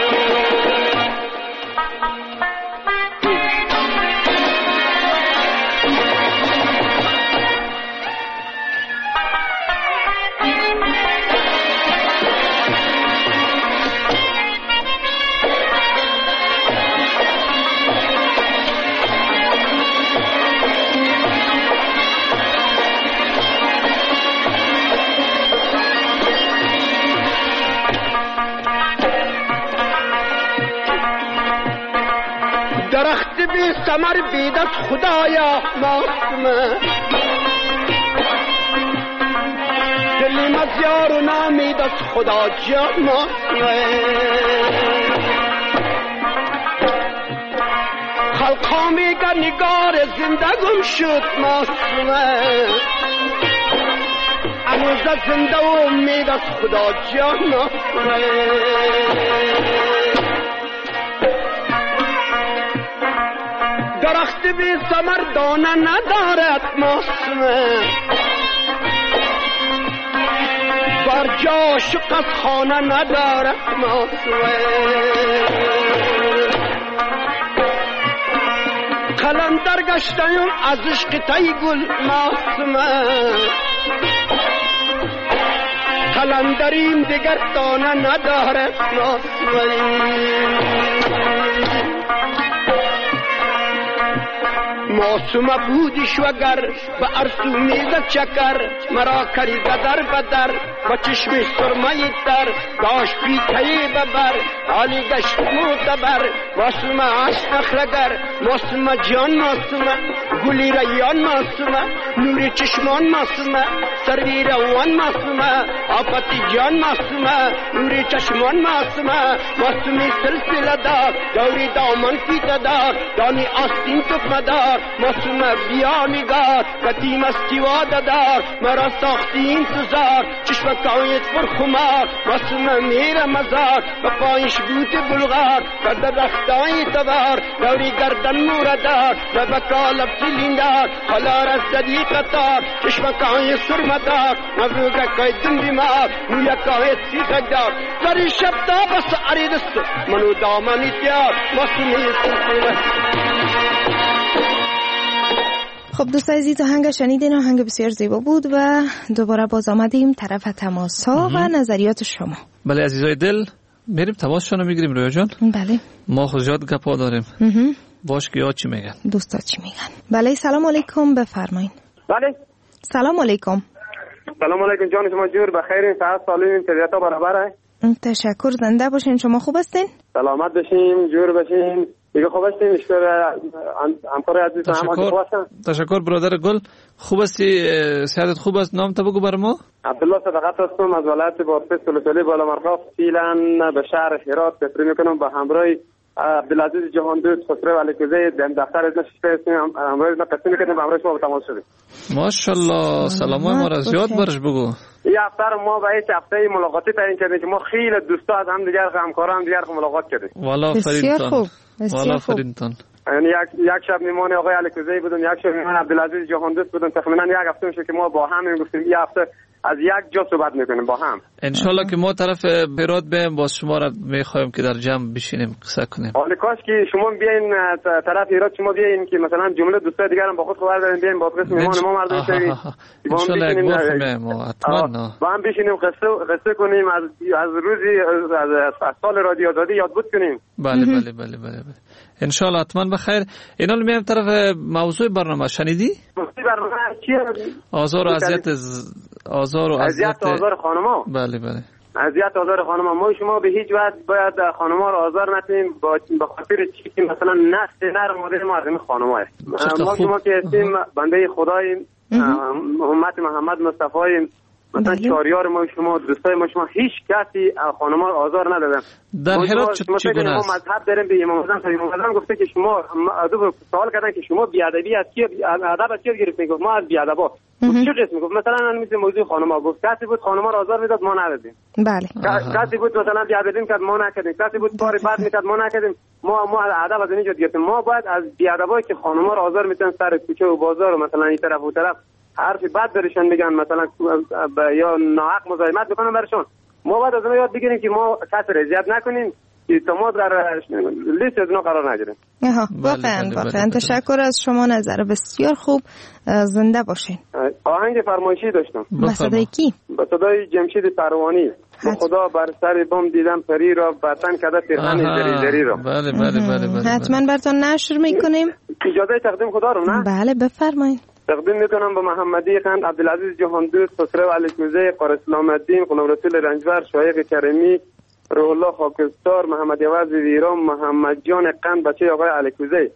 درخت بی ثمر بیدت خدایا ماسمه دلی مزیار و نامیدت خدا جا ماسمه خلقا میگه نگار زندگم شد ماسمه اموزه زنده و امیدت خدا جا ماسمه درخت بی ثمر دانه ندارد موسمه بر جا شق از خانه ندارد موسمه قلندر گشتیم از عشق تی گل موسمه قلندریم دیگر دانه ندارد موسمه موسم بودیش وگر به ارسو میزد چکر مرا کریده در بدر با چشم سرمایی تر داشت پیتهی ببر حالی گشت معتبر موسم عشق نخلگر موسم جان موسم گلی ریان موسم نوری چشمان موسم سروی روان موسم آفتی جان موسم نوری چشمان موسم موسمی سلسله دار دوری دامن فیت دار دانی آستین تکمه دار موسم بیانگار قدیم استیواده دار مرا ساختی انتظار چشمکایت پرخمار موسم میره مزار و پایش بوت بلغار کرده رختای تبار دوری گردن موردار لبکا لب سلیندار خلار از زدی قطار چشمکای سرمدار مبروگه کای دن بیمار مویکای سیخدار سری شب تا بس عریدستو منو دامنی تیار موسمی سلسله. خب دوست عزیز آهنگ شنیدین، آهنگ بسیار زیبا بود و دوباره باز آمدیم طرف تماس ها و نظریات شما. بله عزیزای دل، میریم تماسشون رو میگیریم رویا جان. بله ما خود زیاد گپا داریم. باش که ها چی میگن؟ دوستا چی میگن؟ بله سلام علیکم، بفرمایید. بله سلام علیکم. سلام علیکم جان شما جور بخیر، صحت سالم، طبیعت ها برابره؟ تشکر، زنده باشین. شما خوب هستین؟ سلامت باشین، جور باشین. دیگه خوب هستین؟ اشتر همکار عزیز هم خوب هستن؟ تشکر برادر گل. خوب هستی؟ صحتت خوب است؟ نام تو بگو بر ما. عبدالله صدقت هستم از ولایت بادغیس سلسله بالا مرغاف. فعلا به شهر هرات سفر میکنم به همراه عبدالعزیز جهان دوست خسرو علیکوزی دفتر از نشسته هستیم. امروز ما قسم میکنیم به همراه شما به تماس شدیم. ماشاءالله، سلامای ما را زیاد برش بگو. این هفته ما به هیچ هفته ملاقاتی تعیین کردیم که ما خیلی دوستا از هم دیگر همکاران هم دیگر ملاقات کردیم. والا فریدتان، والا فریدتان. یعنی یک یک شب میمون آقای علیکوزی بودم، یک شب میمون عبدالعزیز جهان دوست بودم. تقریبا یک هفته میشه که ما با هم میگفتیم این هفته از یک جا صحبت میکنیم با هم. انشالله که ما طرف هرات بریم باز شما را میخوایم که در جمع بشینیم قصه کنیم. حالا کاش که شما بیاین طرف هرات، شما بیاین که مثلا جمله دوستای دیگر هم با خود خبر بدین، بیاین با قسم میمون ما مردم شویم. انشالله یک بار ما حتما با هم بشینیم قصه قصه کنیم، از از روزی از, از سال رادیو آزادی یاد بود کنیم. بله بله بله بله بله انشالله حتما بخیر. اینا رو میام طرف موضوع برنامه شنیدی؟ موضوع برنامه چیه؟ آزار و اذیت آزار و اذیت آزار خانما. بله بله اذیت آزار خانم ما شما به هیچ وجه باید خانم ها رو آزار نتیم با به خاطر چی که مثلا نسل نر مادر ما از این خانم های ما شما که هستیم بنده خداییم امت محمد مصطفی مثلا چهاریار ما شما دوستای ما شما هیچ کسی خانم ها آزار ندادن. در هرات چگونه است؟ ما مذهب داریم به امام اعظم امام اعظم گفته که شما ادب سوال کردن که شما بی ادبی از کی ادب از کی گرفتین؟ گفت ما از بی ادبا. چه قسم گفت مثلا من مثل موضوع خانم ها گفت کسی بود خانم ها رو آزار میداد ما ندادیم. بله. کسی بود مثلا بی ادبی کرد ما نکردیم. کسی بود کار بد میکرد ما نکردیم. ما ما ادب از اینجا گرفتیم. ما باید از بی ادبایی که خانم ها رو آزار میدن سر کوچه و بازار و مثلا این طرف و طرف حرفی بد برشون میگن مثلا یا ناحق مزاحمت میکنن برشون ما باید از اونها یاد بگیریم که ما کسی رو اذیت نکنیم که ما در لیست از اونها قرار نگیریم. آها واقعا واقعا تشکر از شما، نظر بسیار خوب، زنده باشین. آهنگ فرمایشی داشتم. با صدای کی؟ با صدای جمشید پروانی. خدا بر سر بام دیدم پری را وطن کرده پیرهن دری دری را. بله بله بله بله. حتما براتون نشر میکنیم. اجازه تقدیم خدا رو نه؟ بله بفرمایید. تقدیم میکنم به محمدی قند، عبدالعزیز جهاندوست، خسرو علیکوزه، قاری اسلام الدین، غلام رسول رنجبر، شایق کریمی، روح الله خاکستار، محمد یوز ویرام، محمد جان قند بچه آقای علیکوزه.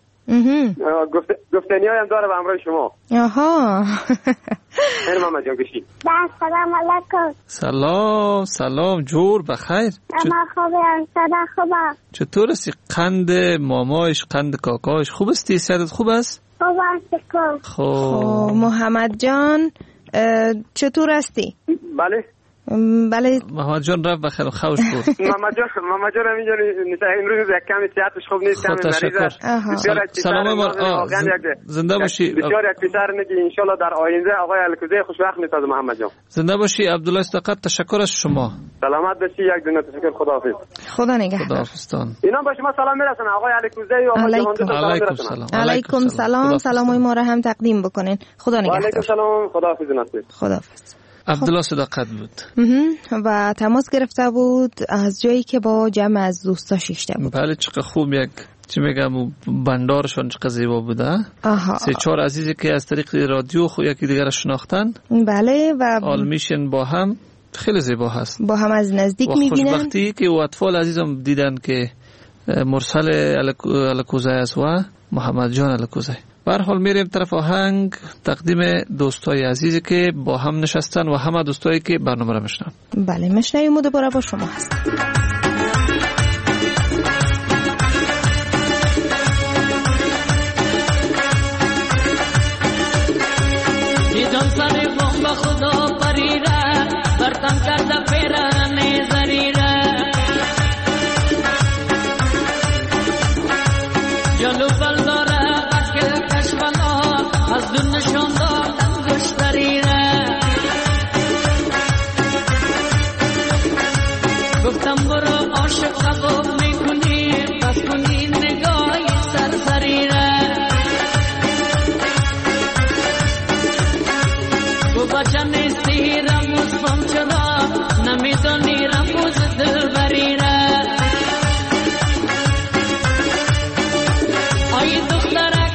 گفتنی هایم داره به همراه شما. آها خیر محمد جان کشی. سلام علیکم. سلام سلام جور بخیر. اما خوبم صدا خوبم. چطور هستی؟ قند مامایش قند کاکایش خوب استی؟ صحتت خوب است؟ خوب است. خب محمد جان چطور هستی؟ بله بله محمد جان رفت بخیر خوش بود. محمد جان محمد جان همینجا این روز یک کمی صحتش خوب نیست، کمی مریضه. سلام ما زنده باشی. بسیار یک پسر نگی ان شاء الله در آینده آقای الکوزه خوشوقت میسازه. محمد جان زنده باشی. عبدالله استقامت تشکر از شما. سلامت باشی. یک دنیا تشکر. خداحافظ. خدا نگهدار. خداحافظتان. اینا با شما سلام میرسن آقای الکوزه و آقای جهاندوست. علیکم سلام. علیکم سلام. سلامای ما را هم تقدیم بکنین. خدا نگهدار. علیکم سلام. خداحافظ نصیب. خداحافظ. عبدالله صداقت بود و تماس گرفته بود از جایی که با جمع از دوستا شیشته بود. بله چقدر خوب، یک چی میگم بندارشون چقدر زیبا بوده. آها. سه چهار عزیزی که از طریق رادیو خو یکی دیگر شناختن. بله و حال میشن با هم خیلی زیبا هست، با هم از نزدیک میبینن. خوشبختی که و اطفال عزیزم دیدن که مرسل الکوزه است و محمد جان الکوزه. به هر حال میریم طرف آهنگ تقدیم دوستای عزیزی که با هم نشستن و همه دوستایی که برنامه را میشنن. بله مشنویم و دوباره با شما هستم. دیدم سر بمب خدا پریره برتن کرده پیرانه زریره جلو بلداره از دون نشان دادن گشتری را گفتم برو عاشق قبول میکنی پس کنی نگاهی سرسری را گو بچه نیستی رموز بام چرا نمیدانی رموز دلبری را آی دختره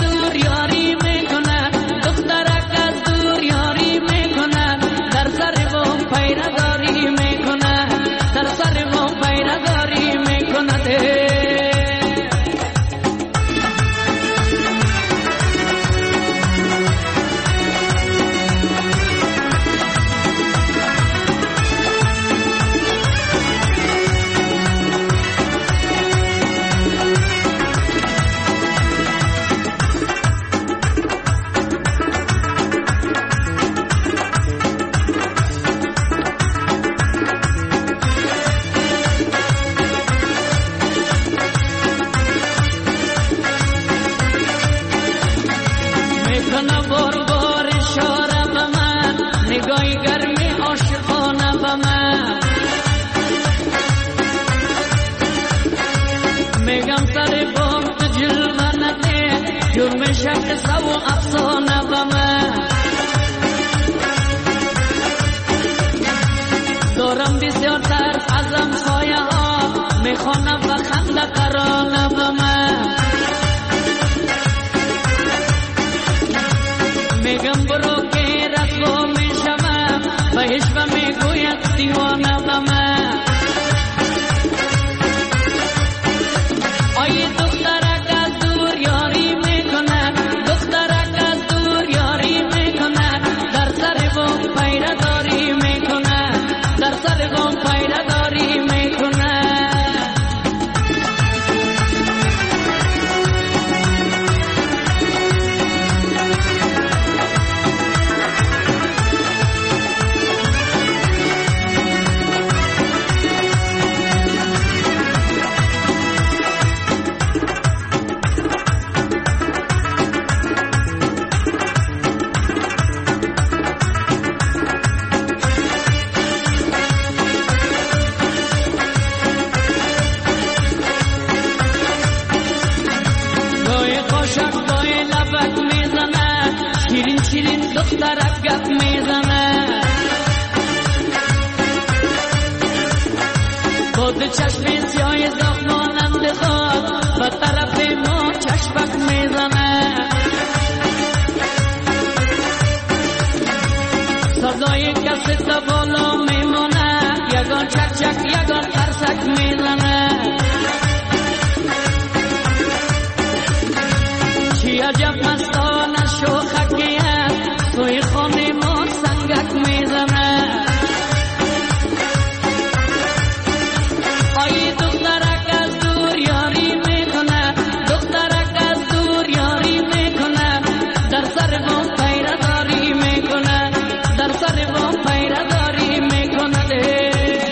دارم بسیار تر ازم سایه ها میخوانم و خنده قرانم و من میگم برو که رسوا میشم و هیچ و میگوید دیوانم و من گپ میزنه خود چشم سیاه زخمانند خود به طرف ما چشمک میزنه صدای کسی تا بالا میمونه یگان چک چک یگان ترسک میزنه چی عجب مستانه شوخکیه توی خانه ما سنگک میزنه آی دخترک از دور یاری میکنه دخترک از دور یاری میکنه در سر ما پیرداری میکنه در سر ما پیرداری میکنه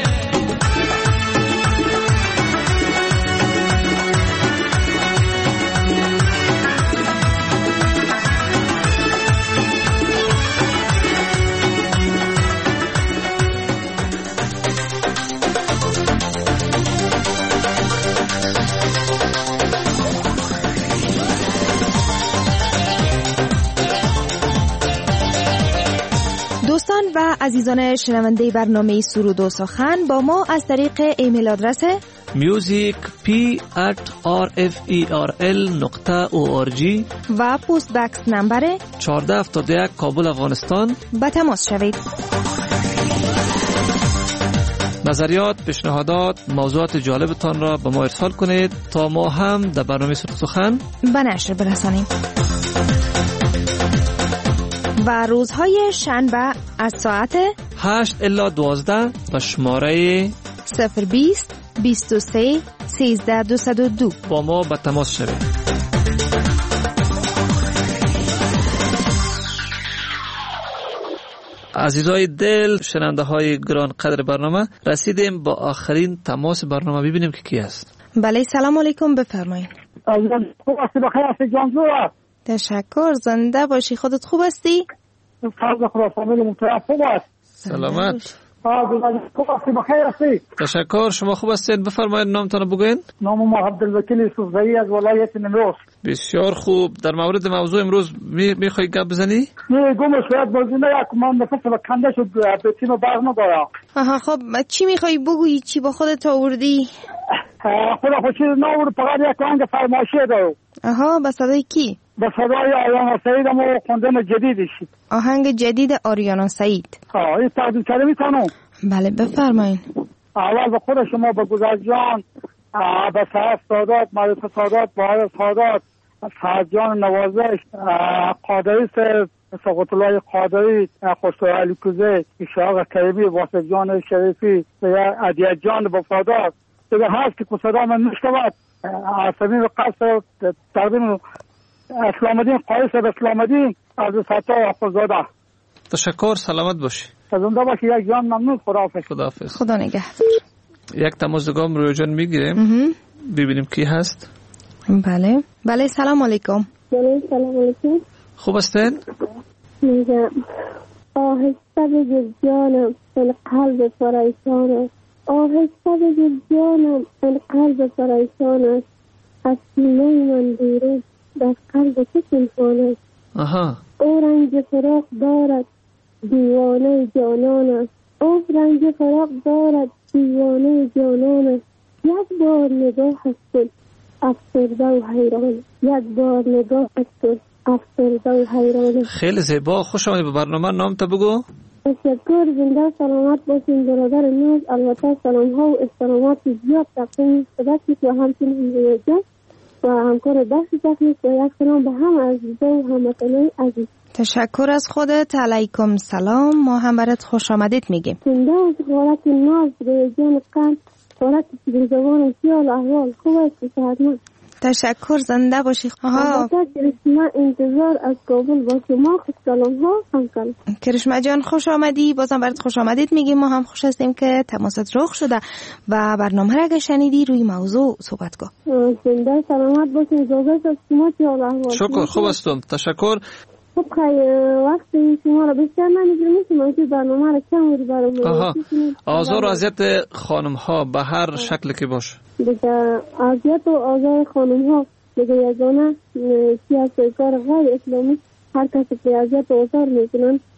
دوستان و عزیزان شنونده برنامه سرود و سخن با ما از طریق ایمیل آدرس music p at r f e r l نقطه org و پست بکس نمبر چهارده هفتاد و یک کابل افغانستان به تماس شوید. نظریات، پیشنهادات، موضوعات جالبتان را به ما ارسال کنید تا ما هم در برنامه سرود و سخن به نشر برسانیم. و روزهای شنبه از ساعت هشت الی دوازده و شماره صفر بیست بیست و سه سیزده دویست و دو با ما به تماس شوید. عزیزای دل، شنونده های گران قدر برنامه، رسیدیم با آخرین تماس برنامه. ببینیم که کی است. بله، سلام علیکم، بفرمایید. خوب هستی؟ بخیر هستی جانجو؟ تشکر، زنده باشی. خودت خوب هستی؟ فرض خدا فامیل متعب خوب است. سلامت. خوب هستی؟ بخیر هستی؟ تشکر، شما خوب هستید؟ بفرمایید نامتان بگوین. نام ما عبدالوکیل یوسفزایی از ولایت نیمروز. بسیار خوب. در مورد موضوع امروز می میخوای گپ بزنی؟ نه گمش باید بازینه یک من نفس و کنده شد به تیم برق ندارم. آها، خب چی میخوای بگویی؟ چی با خودت آوردی؟ خدا خوشی ناورد، فقط یک آهنگ فرمایشی دارم. آها، به صدای کی؟ به صدای آریانا سعید اما خوندن جدیدش. آهنگ جدید آریانا سعید. آه این تقدیم کرده میتونم؟ بله بفرمایید. اول به خود شما، به گذر جان، به صحف سادات، معرفت سادات، باید سادات، سعد جان نوازش، قادری سر سقط الله قادری، خسرو علی کوزه، اشاق کریبی، واسف جان شریفی، عدیت جان وفادار. دیگه هست که صدا من نشود. عصبی و قصد تقدیم اسلام الدین قایص اسلام الدین از سطح افزاده. تشکر، سلامت باشی. زنده باشی. یک جان ممنون. خداحافظ. خداحافظ. خدا نگهدار. یک تماسگام روی جان میگیریم. ببینیم کی هست. بله بله، سلام علیکم. بله سلام علیکم. خوب هستین؟ میگم آهسته بگیر جانم این قلب پریشان است. آهسته بگیر جانم این قلب پریشان است. از سینه من بیرون در قلب تو پنهان است. آها. او رنج فراق دارد دیوانه جانان است. او رنج فراق دارد دیوانه جانان است. یک بار نگاه کن افسرده و حیران. یک بار نگاه کن افسرده و حیران. خیلی زیبا. خوش آمدید به برنامه. نام تا بگو. تشکر. زنده سلامت باشین برادر ناز. البته سلام ها و استرامات زیاد تقدیم شده و همچنین رویجان و همکار بخش تکنیک و یک سلام به هم عزیزه و هموطنان عزیز. تشکر از خودت. علیکم سلام. ما هم برات خوش آمدید میگیم. زنده از حالت ناز رویجان قلب، حالت زبان خیال احوال خوب است. صحتمند. تشکر، زنده باشی. آها، کرشمه انتظار از کابل با شما خوش سلام ها همکار. کرشمه جان خوش آمدی. بازم برات خوش آمدید میگیم. ما هم خوش هستیم که تماست رخ شده و برنامه را اگه شنیدی روی موضوع صحبت کن. زنده سلامت باشین. اجازه از شما خیال احوال. شکر، خوب هستم. تشکر. خب خیلی وقتی شما را بیشتر نمیگیرم میتونم که برنامه را کم بودی برای آها، آزار و اذیت خانم ها به هر شکل که باشه. دیگه اذیت و آزار خانم ها دیگه یگانه سیاست کار غیر اسلامی هر کسی که اذیت و آزار میکنن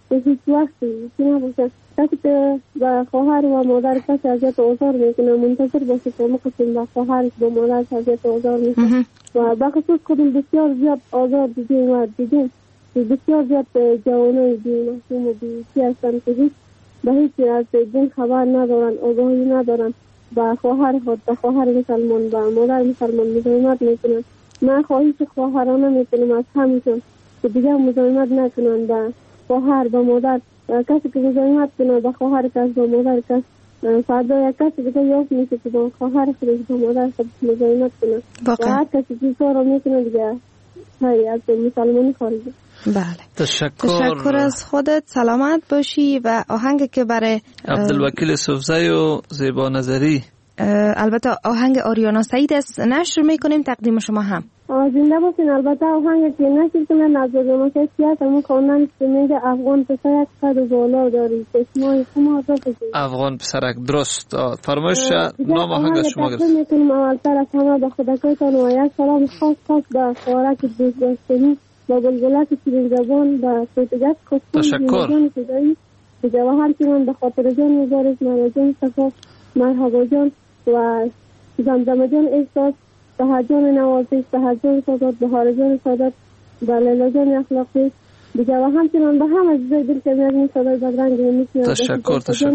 به هیچ وقت که نباشد کسی که به خواهر و مادر کسی اذیت و آزار میکنه منتظر باشه که مقصد به خواهرش با مادر اذیت و آزار میکنه و بخصوص خودم بسیار زیاد آزار دیدیم و دیدیم که بسیار زیاد جوانای بی‌محکوم و بی‌چی هستن که هیچ به هیچ از دین خبر ندارن، آگاهی ندارن، با خواهر خود به خواهر مسلمان با مادر مسلمان مزاحمت میکنن. من خواهش خواهرانه میکنم از همیشون که دیگه مزاحمت نکنن با خواهر با مادر. کسی که مزاحمت کنه با خواهر کس با مادر کس فردا یک کسی دیگه یافت میشه که با خواهر خودش با مادر خودش مزاحمت کنه و هر کسی که کارو میکنه دیگه هی از مسلمانی خارجه. بله تشکر تشکر از خودت، سلامت باشی. و آهنگ که برای عبدالوکیل صوفزی و زیبا نظری، البته آهنگ آریانا سعید است، نشر میکنیم تقدیم شما هم. زنده باشین. البته آهنگ که نشر کنه از آریانا سعید کیست همون خواندن که میگه افغان پسرک قد و بالا داری چشمای شما بفید. افغان پسرک درست. فرمایش نام آهنگ از شما گرفت. میکنم اولتر از همه به خداکایتان و یک سلام خاص خاص به خوارک دوست داشتنی با بلبلات شیرین زبان با صوتگس کسکون تشکر به جواهر چنان به خاطر جان مبارز مرا جان صفا مرحبا جان و زمزمه جان احساس به جان نوازش به جان سادات بهار جان سادات به لیلا جان اخلاقی به جواهر چنان به هم عزیزای دل که میرنی صدای بدرنگ میکنم. تشکر تشکر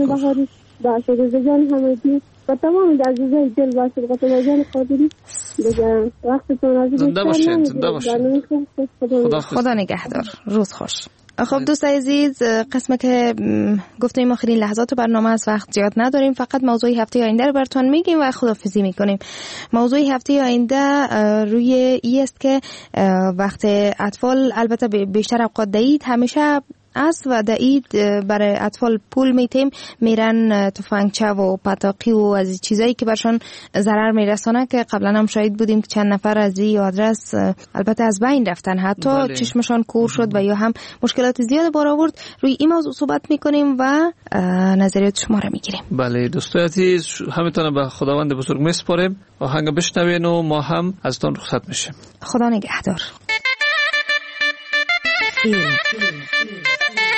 با شده جان همگی و تمام عزیزای دل با شبقت جان قادری دیگه وقتتون عزیز. زنده باشین زنده باشین. خدا, خدا نگهدار. روز خوش. خب دوست عزیز، قسمت که گفتیم آخرین لحظات برنامه از وقت زیاد نداریم، فقط موضوع هفته آینده رو براتون میگیم و خداحافظی میکنیم. موضوع هفته آینده روی ای است که وقت اطفال البته بیشتر اوقات دعید همیشه است و دعید برای اطفال پول میتیم میرن تفنگچه و پتاقی و از چیزایی که برشان ضرر میرسانه که قبلا هم شاهد بودیم که چند نفر از این آدرس البته از بین رفتن، حتی بله. چشمشان کور شد و یا هم مشکلات زیاد بار آورد. روی این موضوع صحبت میکنیم و نظریات شما را میگیریم. بله دوستان عزیز، همتون به خداوند بزرگ میسپاریم. آهنگ بشنوین و ما هم ازتون رخصت میشیم. خدا نگهدار.